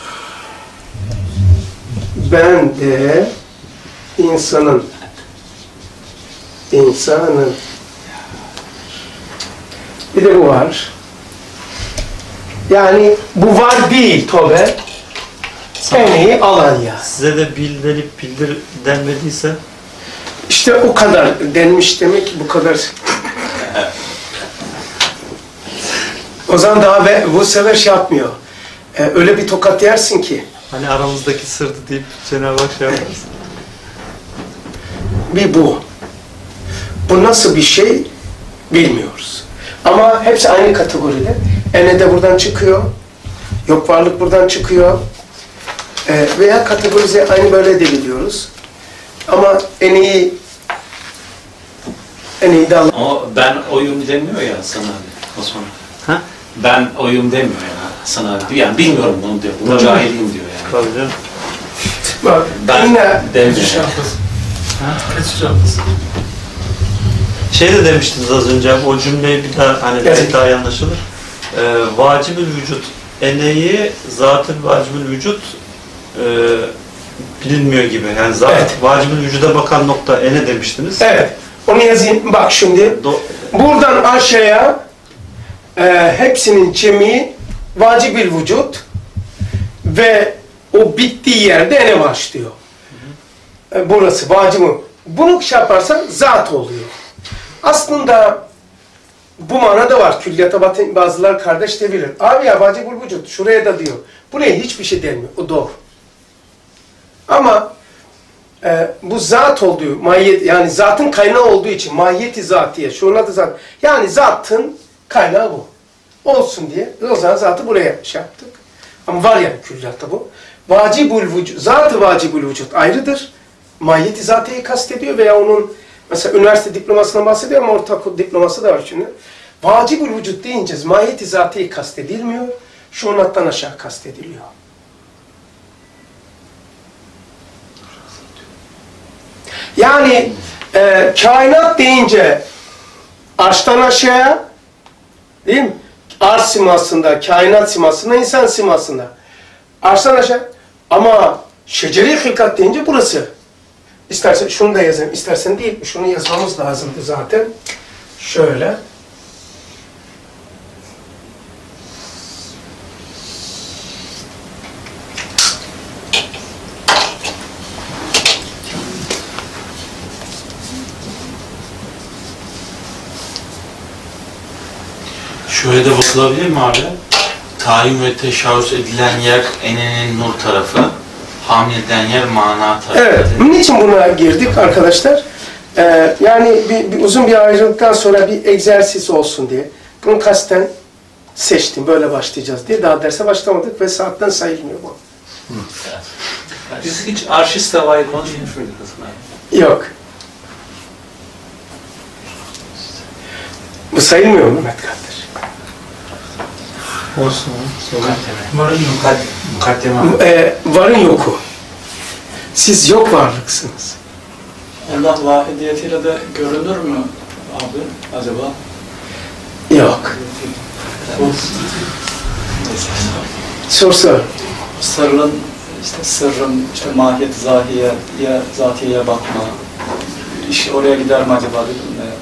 Ben de insanın insanın bir de bu var. Yani bu var değil tobe. Eneyi alan ya. Size de bildirip bildir denmediyse İşte o kadar denmiş demek ki bu kadar. O zaman daha ve bu sefer şey yapmıyor. Ee, öyle bir tokat yersin ki. hani aramızdaki sırdı deyip Cenab-ı Hak şey yaparsın. Bir bu. Bu nasıl bir şey bilmiyoruz. Ama hepsi aynı kategoride. Ene de buradan çıkıyor. Yok varlık buradan çıkıyor. Ee, veya kategorize aynı böyle de biliyoruz. Ama eneyi eneyi de Allah. Ama ben oyum demiyor ya Hasan abi. Osman. Ha? Ben oyum demiyor ya Hasan abi. Yani bilmiyorum bunu diyor. Bunu Tabii. cahilim diyor yani. Tabii canım. Bak Ben yine demiyorum. Şey de demiştiniz az önce, o cümleyi bir daha hani Evet. evet. daha iyi anlaşılır. Ee, vacibül vücut eneyi zatül vacibül vücut e, bilinmiyor gibi. Yani zat Evet. vacibül vücuda bakan nokta ene demiştiniz. Evet. Onu yazayım. Bak şimdi. Do- Buradan aşağıya e, hepsinin cemi vacibül vücut ve o bittiği yerde ene başlıyor. E, burası vacibül. Bunu şey yaparsan zat oluyor. Aslında bu manada var. Külliyata batın bazılar kardeş de bilir. Abi ya vacibül vücut şuraya da diyor. Buraya hiçbir şey demiyor. O doğru. Ama e, bu zat olduğu, mahiyet, yani zatın kaynağı olduğu için mahiyeti zatiye, şunun adı zat. Yani zatın kaynağı bu. Olsun diye o zaman zatı buraya şey yaptık. Ama var yani külliyatta bu. Vacibül vücut, zat-ı vacibül vücut ayrıdır. Mahiyeti zatiyeyi kastediyor veya onun mesela üniversite diplomasından bahsediyor ama ortaokul diploması da var şimdi. Vacibül vücut deyince mahiyeti zatiyeyi kastedilmiyor. Şunattan aşağı kastediliyor. Yani e, kainat deyince arştan aşağıya, değil mi? Arş simasında, kainat simasında, insan simasında. Arştan aşağı. Ama şeceri hilkat deyince burası. İstersen şunu da yazayım, istersen değil. Şunu yazmamız lazımdı zaten. Şöyle. Şöyle de bakılabilir mi abi? Tayin ve teşavüs edilen yer enenin nur tarafı, hamil edilen yer mana tarafı. Evet, bunun için buna girdik arkadaşlar. Ee, yani bir, bir uzun bir ayrılıktan sonra bir egzersiz olsun diye. Bunu kasten seçtim, böyle başlayacağız diye. Daha derse başlamadık ve saatten sayılmıyor bu. Biz hiç arşistavayı konuşmuş muyduk Hasan abi? Yok. Bu sayılmıyor mu Mehmet kardeş? Olsun. Varın yok. Mukaddeme. Ee, varın yoku. Siz yok varlıksınız. Allah vahidiyetiyle de görünür mü abi acaba? Yok. Sor sor. Sırrın, işte sırrın, işte mahiyet zahiye, ya zatiyeye bakma. İş oraya gider mi acaba dedim de.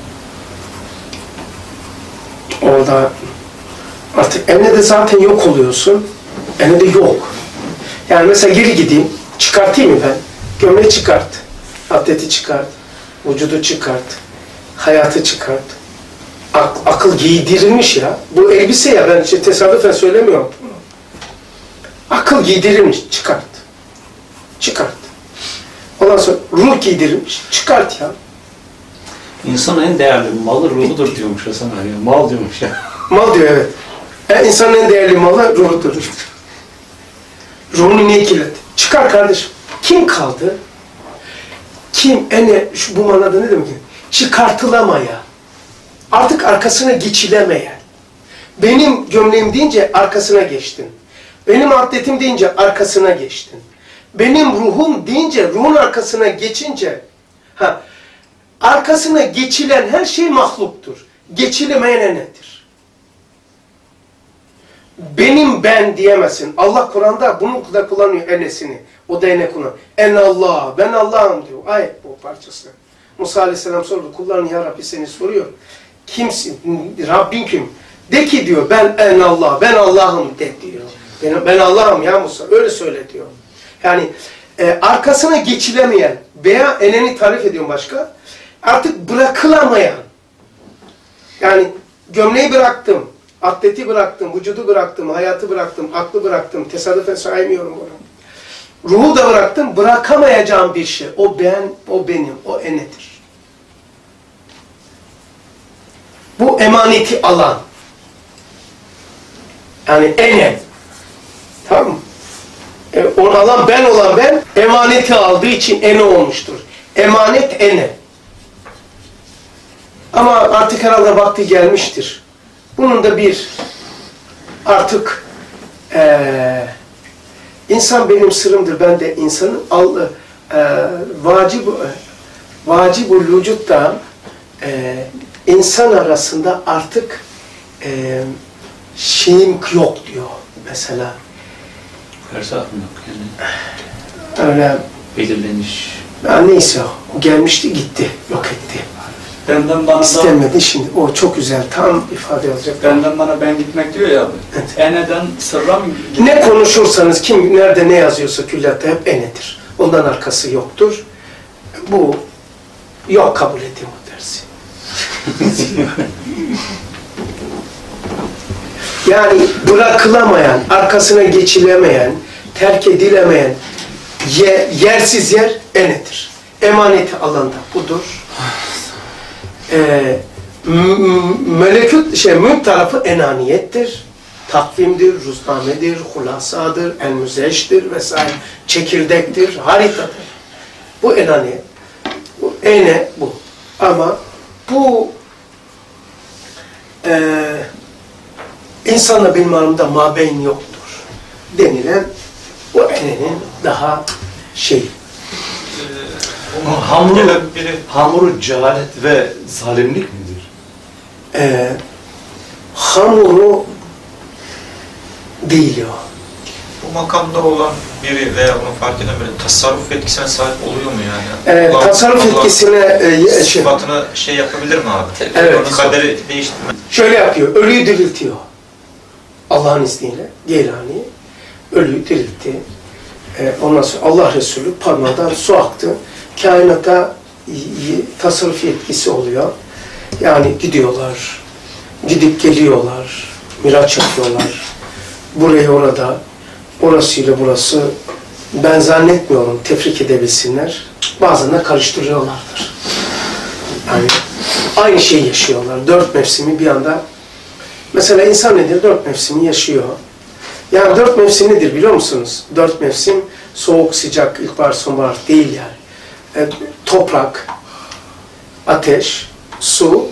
Orada artık ene de zaten yok oluyorsun. Ene de yok. Yani mesela geri gideyim. Çıkartayım mı ben? Gömleği çıkart. Atleti çıkart. Vücudu çıkart. Hayatı çıkart. Ak akıl giydirilmiş ya. Bu elbise ya, ben işte tesadüfen söylemiyorum. Akıl giydirilmiş. Çıkart. Çıkart. Ondan sonra ruh giydirilmiş. Çıkart ya. İnsanın en değerli malı ruhudur diyormuş Hasan abi. Mal diyormuş ya. Mal diyor, evet. Yani insanın en değerli malı ruhudur. Ruhunu niye kirlet? Çıkar kardeşim. Kim kaldı? Kim? Ene, şu bu manada ne demek? Çıkartılamayan. Artık arkasına geçilemeyen. Benim gömleğim deyince arkasına geçtin. Benim atletim deyince arkasına geçtin. Benim ruhum deyince ruhun arkasına geçince ha, arkasına geçilen her şey mahluktur. Geçilemeyen nedir? Benim ben diyemezsin. Allah Kur'an'da bunu da kullanıyor enesini. O da ene kullanıyor. En Allah, ben Allah'ım diyor. Ayet bu parçası. Musa Aleyhisselam sordu. Kulların ya Rabbi seni soruyor. Kimsin? Rabbin kim? De ki diyor ben en Allah, ben Allah'ım de diyor. Ben, ben Allah'ım ya Musa. Öyle söyle diyor. Yani e, arkasına geçilemeyen veya eneni tarif ediyorum başka. Artık bırakılamayan. Yani gömleği bıraktım. Atleti bıraktım, vücudu bıraktım, hayatı bıraktım, aklı bıraktım. Tesadüfen saymıyorum bunu. Ruhu da bıraktım, bırakamayacağım bir şey. O ben, o benim, o enedir. Bu emaneti alan. Yani ene. Tamam mı? E, onu alan ben olan ben, emaneti aldığı için ene olmuştur. Emanet ene. Ama artık herhalde vakti gelmiştir. Bunun da bir artık ee, insan benim sırrımdır, ben de insanın al, e, vacib vacibul vücutta e, insan arasında artık e, şeyim yok diyor mesela. Fersah mı yok yani? Öyle Belirleniş. ya neyse o gelmişti gitti, yok etti. Benden bana da, İstemedi şimdi. O çok güzel, tam ifade olacak. benden bana ben gitmek diyor ya abi. Evet. Eneden sırra mı gitmek? Ne konuşursanız, kim nerede ne yazıyorsa külliyatta hep enedir. Ondan arkası yoktur. Bu yok, kabul edeyim o dersi. Yani bırakılamayan, arkasına geçilemeyen, terk edilemeyen ye, yersiz yer enedir. Emaneti alanda budur. Ee, melekut şey mülk tarafı enaniyettir. Takvimdir, ruznamedir, hulasadır, en-müzeştir vesaire, çekirdektir, haritadır. Bu enaniyet. Bu ene bu. Ama bu e, insanla benim aramda mabeyn yoktur denilen o enenin daha şey. Hamuru, hamuru cehalet ve zalimlik midir? E, hamuru değil o. Bu makamda olan biri veya onu fark eden biri tasarruf etkisine sahip oluyor mu yani? E, Allah, tasarruf Allah etkisine e, şey, sıfatını şey yapabilir mi abi? Evet. Onun kaderi değiştirme. şöyle yapıyor, ölüyü diriltiyor. Allah'ın izniyle Geylani ölüyü diriltti. E, ondan sonra Allah Resulü parmağından su aktı. Kainata y- y- tasarruf yetkisi oluyor. Yani gidiyorlar, gidip geliyorlar, miraç yapıyorlar. Burayı orada, orasıyla burası, ben zannetmiyorum tefrik edebilsinler. Bazen de karıştırıyorlardır. Yani aynı şeyi yaşıyorlar. Dört mevsimi bir anda. Mesela insan nedir? Dört mevsimi yaşıyor. Yani dört mevsim nedir biliyor musunuz? Dört mevsim soğuk, sıcak, ilkbahar, sonbahar değil yani. E, toprak, ateş, su,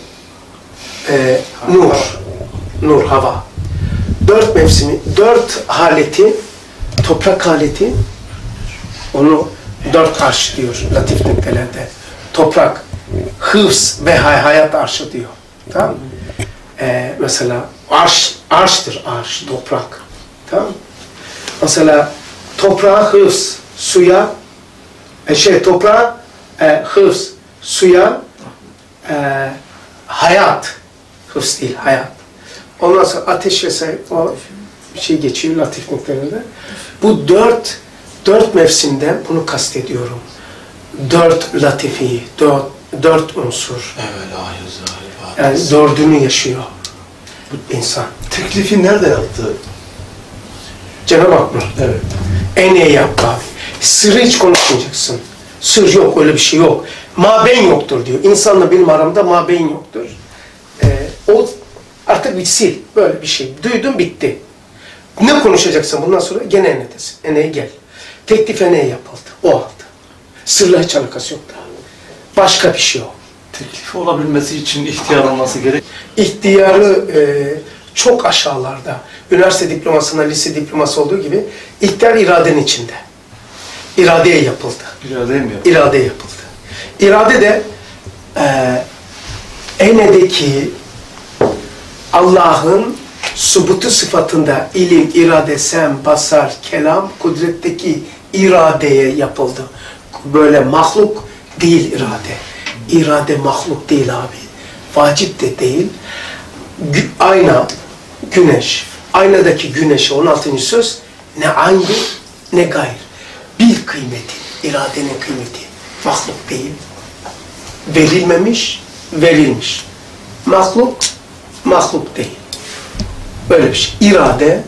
e, nur, nur, hava. Dört mevsimi, dört haleti, toprak haleti, onu dört arş diyor latif nüktelerde. Toprak, hıfz ve hay hayat arşı diyor. Tamam mı? Ee, mesela arş, arştır arş, toprak. Tamam mı? Mesela toprağa hıfz, suya, e, şey toprağa e, hıfz, suya e, hayat, hıfz değil hayat. Ondan sonra ateşe sahip o şey geçiyor latif noktalarında. Bu dört, dört mevsimden bunu kastediyorum. Dört latifi, dört, dört unsur. Yani dördünü yaşıyor bu insan. Teklifi nerede yaptı? Cenab-ı Hak mı? Evet. En iyi yaptı abi. Sırrı hiç konuşmayacaksın. Sır yok, öyle bir şey yok. Mabeyn yoktur diyor. İnsanla benim aramda mabeyn yoktur. Ee, o artık bitsin. Böyle bir şey. Duydum, bitti. Ne konuşacaksın bundan sonra? Gene enedesin. Eneye gel. Teklif eneye yapıldı. O aldı. Sırla hiç alakası yok daha. Başka bir şey o. Teklifi olabilmesi için ihtiyar olması gerek. İhtiyarı e, çok aşağılarda. Üniversite diplomasında, lise diploması olduğu gibi ihtiyar iradenin içinde. İradeye yapıldı. İradeye mi yaptı? İrade yapıldı. İrade de e, enedeki Allah'ın subutu sıfatında ilim, irade, sem, basar, kelam, kudretteki iradeye yapıldı. Böyle mahluk değil irade. İrade mahluk değil abi. Vacip de değil. Gü ayna, güneş. Aynadaki güneşe on altıncı söz ne aynı ne gayr. Bil kıymeti, iradenin kıymeti. Mahluk değil. Verilmemiş, verilmiş. Mahluk, mahluk değil. Böyle bir şey. İrade,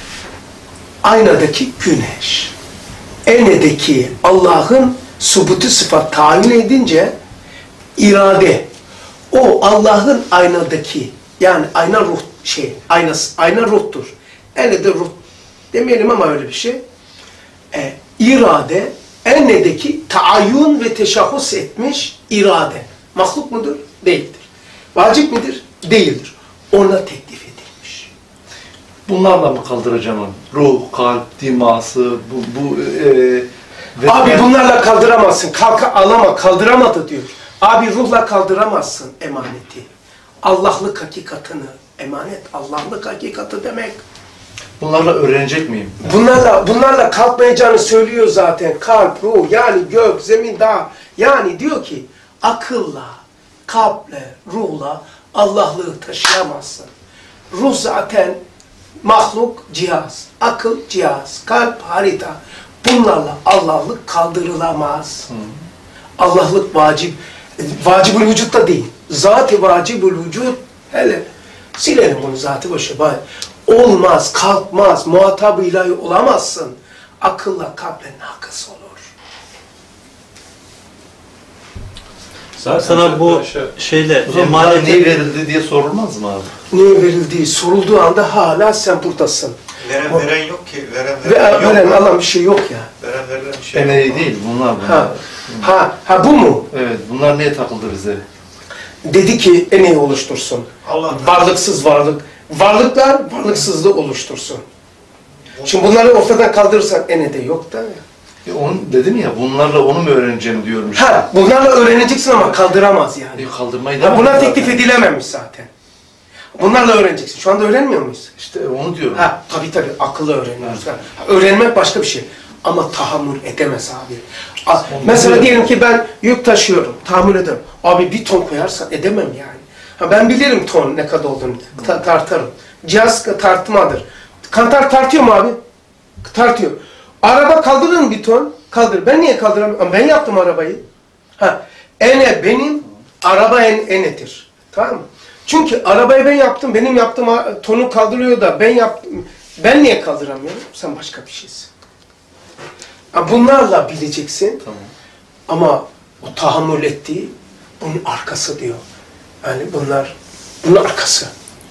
aynadaki güneş. Enedeki Allah'ın subutu sıfat tayin edince irade, o Allah'ın aynadaki, yani ayna ruh şey, aynası, ayna ruhtur. Enede ruh demeyelim ama öyle bir şey. E, irade, enedeki taayyun ve teşahhus etmiş irade. Mahluk mudur? Değildir. Vacip midir? Değildir. Ona teklif edilmiş. Bunlarla mı kaldıracağım onu? Ruh, kalp, diması, bu, bu e, ve Abi yani- bunlarla kaldıramazsın. Kalka alama, kaldıramadı diyor. Abi ruhla kaldıramazsın emaneti. Allah'lık hakikatını. Emanet Allah'lık hakikati demek. Bunlarla öğrenecek miyim? Bunlarla, bunlarla kalkmayacağını söylüyor zaten. Kalp, ruh, yani gök, zemin, dağ. Yani diyor ki akılla, kalple, ruhla Allah'lığı taşıyamazsın. Ruh zaten mahluk cihaz, akıl cihaz, kalp harita. Bunlarla Allah'lık kaldırılamaz. Hmm. Allah'lık vacip, vacibül vücut da değil. Zat-ı vacibül vücut, hele silelim bunu zat-ı boşa. Olmaz, kalkmaz, muhatab-ı ilahi olamazsın. Akılla, kalple nakıs olur. Zaten sana bu şeyle emanet ne verildi diye sorulmaz mı abi? Ne verildiği sorulduğu anda hala sen buradasın. Veren o, veren yok ki. Veren veren, veren yok. veren alan bir şey yok ya. Veren verilen bir şey Emeği yok. değil bunlar bunlar. Ha, ha, ha bu mu? Evet, bunlar niye takıldı bize? Dedi ki emeği oluştursun. Allah varlıksız varlık. Varlıklar varlıksızlığı oluştursun. Şimdi bunları ortadan kaldırırsan ene de yok da. E onu dedim ya, bunlarla onu mu öğreneceğim diyorum işte. Ha, bunlarla öğreneceksin ama kaldıramaz yani. E kaldırmayı Ha, buna zaten. teklif edilememiş zaten. Bunlarla öğreneceksin. Şu anda öğrenmiyor muyuz? İşte onu diyorum. Ha, tabii tabii akıllı öğreniyoruz. Ha, öğrenmek başka bir şey. Ama tahammül edemez abi. A, mesela diyelim ki ben yük taşıyorum, tahammül edemem. Abi bir ton koyarsan edemem yani. Ha, ben bilirim ton ne kadar olduğunu, ta tartarım. Cihaz tartmadır. Kantar tartıyor mu abi? Tartıyor. Araba kaldırır mı bir ton? Kaldır. Ben niye kaldıramıyorum? Ben yaptım arabayı. Ha, ene benim, araba en, enedir. Tamam mı? Çünkü arabayı ben yaptım, benim yaptığım tonu kaldırıyor da ben yaptım. Ben niye kaldıramıyorum? Sen başka bir şeysin. Bunlarla bileceksin. Tamam. Ama o tahammül ettiği bunun arkası diyor. Yani bunlar, bunun arkası.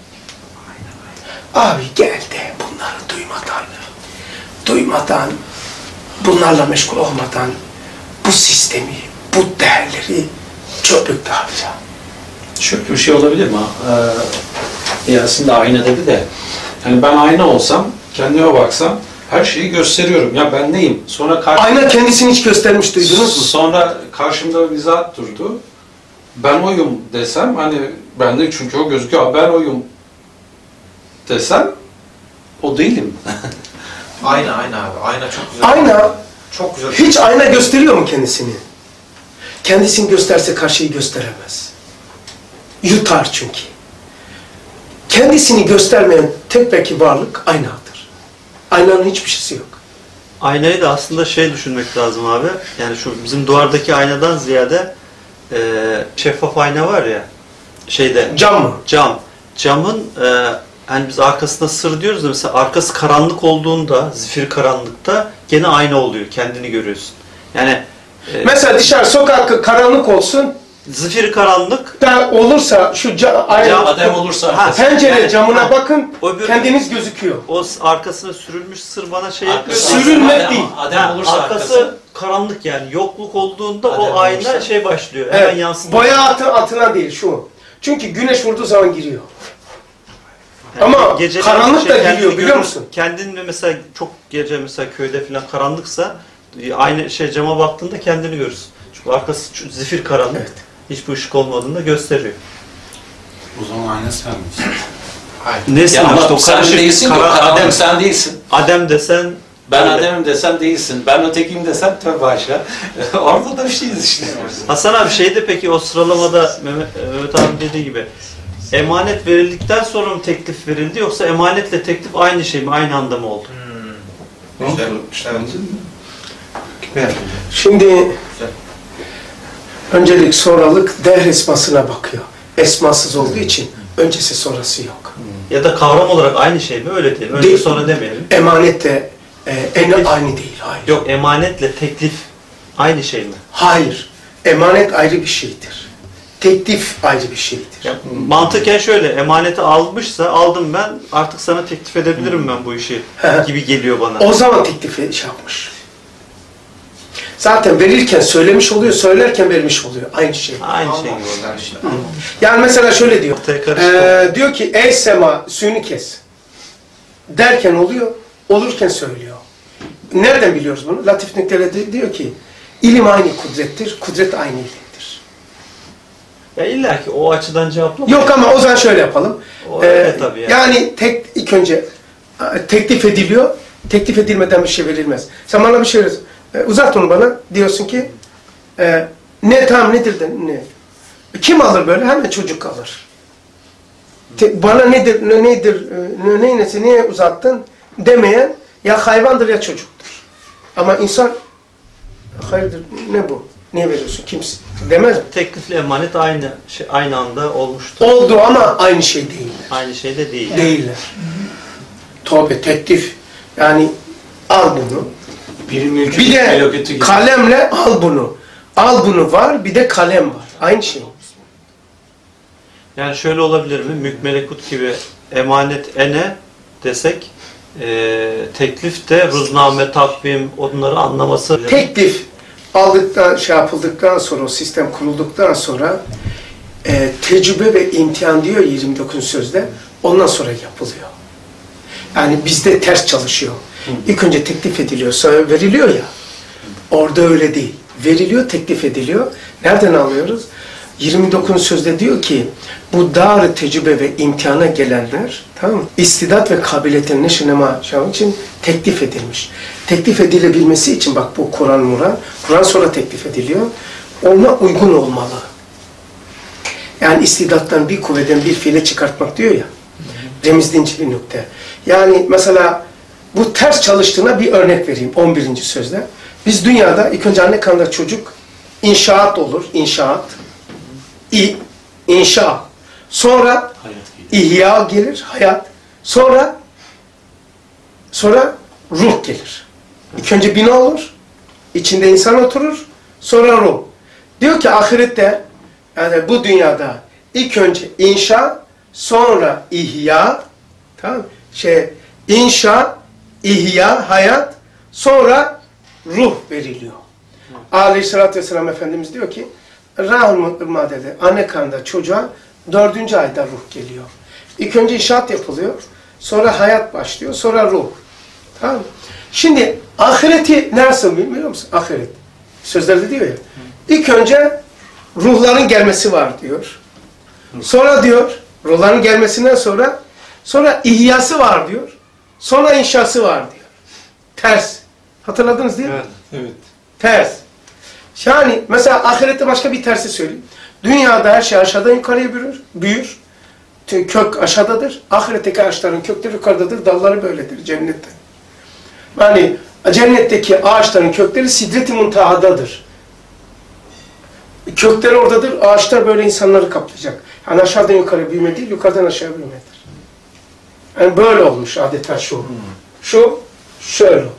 Abi gel de bunları duymadan, duymadan, bunlarla meşgul olmadan bu sistemi, bu değerleri çöplükte harca. Şöyle bir şey olabilir mi? Ee, Yasin de ayna dedi de, yani ben ayna olsam, kendime baksam, her şeyi gösteriyorum. Ya ben neyim? Sonra karşı... Ayna kendisini hiç göstermiş, duydunuz mu? Sonra karşımda bir zat durdu. Ben oyum desem, hani ben de çünkü o gözüküyor, ben oyum desem, o değilim. Ayna ayna abi. Ayna çok güzel. Ayna, Çok güzel. hiç ayna gösteriyor mu kendisini? Kendisini gösterse karşıyı gösteremez. Yutar çünkü. Kendisini göstermeyen tek belki varlık aynadır. Aynanın hiçbir şeysi yok. Aynayı da aslında şey düşünmek lazım abi. Yani şu bizim duvardaki aynadan ziyade e, şeffaf ayna var ya. Şeyde. Cam mı? Cam. Camın e, hani biz arkasında sır diyoruz da mesela arkası karanlık olduğunda, zifir karanlıkta gene ayna oluyor. Kendini görüyorsun. Yani e, Mesela dışarı sokak karanlık olsun, zifir karanlık da olursa şu ca ayna, Cam adem olursa Ha, pencere yani, camına ha, bakın, öbür- kendiniz gözüküyor. o arkasına sürülmüş sır bana şey yapıyor. Arkası- Sürülmek adem- değil. Adem Ha, olursa arkası, arkası. karanlık yani yokluk olduğunda Adem o ayna olursa. şey başlıyor. Hemen Evet, yansıtıyor. boya atı, atılan değil şu. Çünkü güneş vurduğu zaman giriyor. Yani Ama geceleri karanlık da kendini giriyor, biliyor görür- musun? Kendini mesela çok gece mesela köyde falan karanlıksa aynı şey cama baktığında kendini görürsün. Çünkü arkası şu zifir karanlık. Evet. Hiçbir ışık olmadığını da gösteriyor. O zaman ayna sen misin? Nesin Ya ama işte o sen karışık değilsin ki, kara- Adem sen değilsin. Adem desen Ben öyle. Adem'im desem değilsin. Ben ötekiyim desem tövbe aşağı. Orada da bir şeyiz işte. Hasan abi şeyde peki o sıralamada Mehmet, Mehmet abi dediği gibi emanet verildikten sonra mı teklif verildi yoksa emanetle teklif aynı şey mi? Aynı anda mı oldu? Hmm. İşte, İşte, işte, evet. Şimdi öncelik sonralık değer esmasına bakıyor. Esmasız olduğu için öncesi sonrası yok. Ya da kavram olarak aynı şey mi? Öyle diyelim. Önce Değil. sonra demeyelim. Emanet de e, en aynı değil. Hayır. Yok emanetle teklif aynı şey mi? Hayır. Emanet ayrı bir şeydir. Teklif ayrı bir şeydir. Ya, mantıken şöyle, emaneti almışsa aldım ben, artık sana teklif edebilirim ben bu işi gibi geliyor bana. O zaman teklifi şey yapmış. Zaten verirken söylemiş oluyor, söylerken vermiş oluyor. Aynı şey. Aynı şey gibi Almamışlar oluyor. işte. Yani mesela şöyle diyor. Ortaya karıştı. Ee, diyor ki ey sema suyunu kes. Derken oluyor, olurken söylüyor. Nereden biliyoruz bunu? Latif nüktelerde diyor ki ilim aynı kudrettir, kudret aynı ilimdir. Ya illa ki o açıdan cevaplama. Yok ama o zaman şöyle yapalım. O öyle Ee, tabii yani. yani tek ilk önce e, teklif ediliyor. Teklif edilmeden bir şey verilmez. Sen bana bir şey verirsin. E, uzat onu bana. Diyorsun ki e, ne tamam nedir de ne? Kim alır böyle? Hemen çocuk alır. Te, bana nedir, ne, nedir, ne, ne, nesi, niye uzattın demeyen ya hayvandır ya çocuktur. Ama insan hayırdır ne bu? Niye veriyorsun? Kimsin? Demez mi? Teklifle emanet aynı şey, aynı anda olmuştur. Oldu ama aynı şey değil. Aynı şey de değil. Değiller. Tövbe teklif. Yani al bunu. Bir mülkü Bir de felaketi gibi. kalemle al bunu. Al bunu var, bir de kalem var. Aynı şey. Yani şöyle olabilir mi? Mülk melekut gibi emanet ene desek e, teklif de ruzname, takvim onları anlaması. Teklif aldıktan, şey yapıldıktan sonra, o sistem kurulduktan sonra e, tecrübe ve imtihan diyor yirmi dokuz sözde. Ondan sonra yapılıyor. Yani bizde ters çalışıyor. İlk önce teklif ediliyor, sonra veriliyor ya. Orada öyle değil. Veriliyor, teklif ediliyor. Nereden alıyoruz? yirmi dokuz sözde diyor ki bu dar tecrübe ve imtihana gelenler, tamam mı? İstidat ve kabiliyetin neşinema şahı için teklif edilmiş. Teklif edilebilmesi için bak bu Kur'an Muran, Kur'an sonra teklif ediliyor. Ona uygun olmalı. Yani istidattan bir kuvveden bir fiile çıkartmak diyor ya. Remizlinci bir nokta. Yani mesela bu ters çalıştığına bir örnek vereyim on birinci sözde. Biz dünyada ilk önce anne karnında çocuk inşaat olur, inşaat. İ, inşa. Sonra ihya gelir, hayat. Sonra sonra ruh gelir. İlk önce bina olur, içinde insan oturur, sonra ruh. Diyor ki ahirette, yani bu dünyada ilk önce inşa, sonra ihya, tamam şey inşa, ihya, hayat, sonra ruh veriliyor. Aleyhisselatü Vesselam Efendimiz diyor ki, Rahül Made'de, anne karnında çocuğa dördüncü ayda ruh geliyor. İlk önce inşaat yapılıyor, sonra hayat başlıyor, sonra ruh. Tamam mı? Şimdi ahireti nasıl biliyor musun? Ahiret. Sözlerde diyor ya. İlk önce ruhların gelmesi var diyor. Sonra diyor, ruhların gelmesinden sonra, sonra ihyası var diyor. Sonra inşası var diyor. Ters. Hatırladınız değil mi? Evet. Evet. Ters. Yani mesela ahirette başka bir tersi söyleyeyim. Dünyada her şey aşağıdan yukarıya büyür. büyür. Kök aşağıdadır. Ahiretteki ağaçların kökleri yukarıdadır. Dalları böyledir cennette. Yani cennetteki ağaçların kökleri sidret-i muntahadadır. Kökleri oradadır. Ağaçlar böyle insanları kaplayacak. Yani aşağıdan yukarı büyüme değil, yukarıdan aşağı büyümedir. Yani böyle olmuş adeta şu. Şu, şöyle olmuş.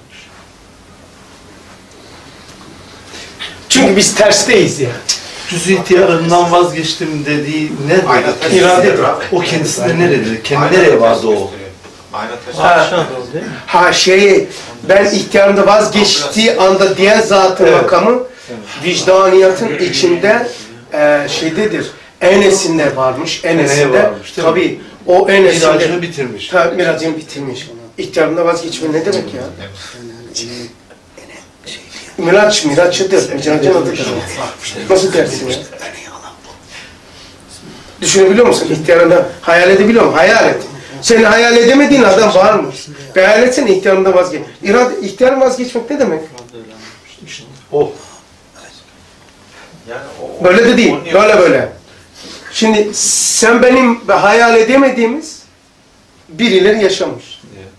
Çünkü biz tersteyiz yani. Cüz-i ihtiyarından vazgeçtim dediği nedir? Aynen. İrade. O kendisinde neredir? Kendi nereye vardı o? Aynen. Aşağı değil mi? Ha şey, ben ihtiyarımda vazgeçtiği anda diğer zatın Evet. makamı vicdaniyatın içinde e, şeydedir. Enesinde varmış, enesinde. varmış, değil mi? Tabii o Miracını enesinde. bitirmiş. Tabii miracını bitirmiş. İhtiyarımda vazgeçme ne demek ya? Miraç, miraçıdır. Miracın adıdır. Nasıl dersin ya? Düşünebiliyor musun? İhtiyarında hayal edebiliyor musun? Hayal et. Senin hayal edemediğin adam var mı? Bir hayal etsene ihtiyarında vazgeç. İrade, ihtiyarın vazgeçmek ne demek? O. Yani o- Böyle de değil. onu Böyle böyle. Şimdi sen benim hayal edemediğimiz birileri yaşamış.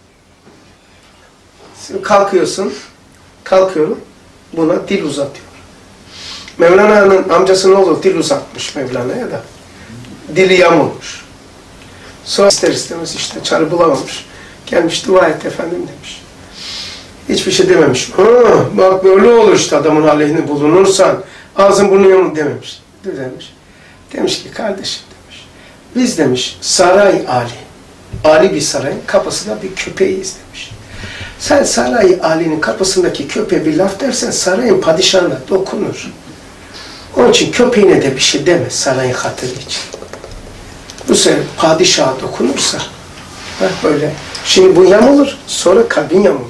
Sen kalkıyorsun, kalkıyorum, buna dil uzatıyor. Mevlana'nın amcası ne olur? Dil uzatmış Mevlana'ya da. Dili yamulmuş. Sonra ister istemez işte çare bulamamış. Gelmiş dua et efendim demiş. Hiçbir şey dememiş. Ha, bak böyle olur işte adamın aleyhine bulunursan ağzın burnun yamuk dememiş. Demiş. Demiş ki kardeşim demiş. Biz demiş saray ali. Ali bir sarayın kapısında bir köpeğiyiz demiş. Sen saray alinin kapısındaki köpeğe bir laf dersen sarayın padişahına dokunur. Onun için köpeğine de bir şey deme sarayın hatırı için. Bu sefer padişaha dokunursa bak böyle. Şimdi bu yamulur, sonra kalbin yamulur.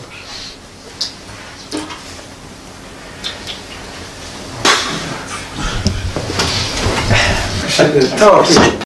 Tamam.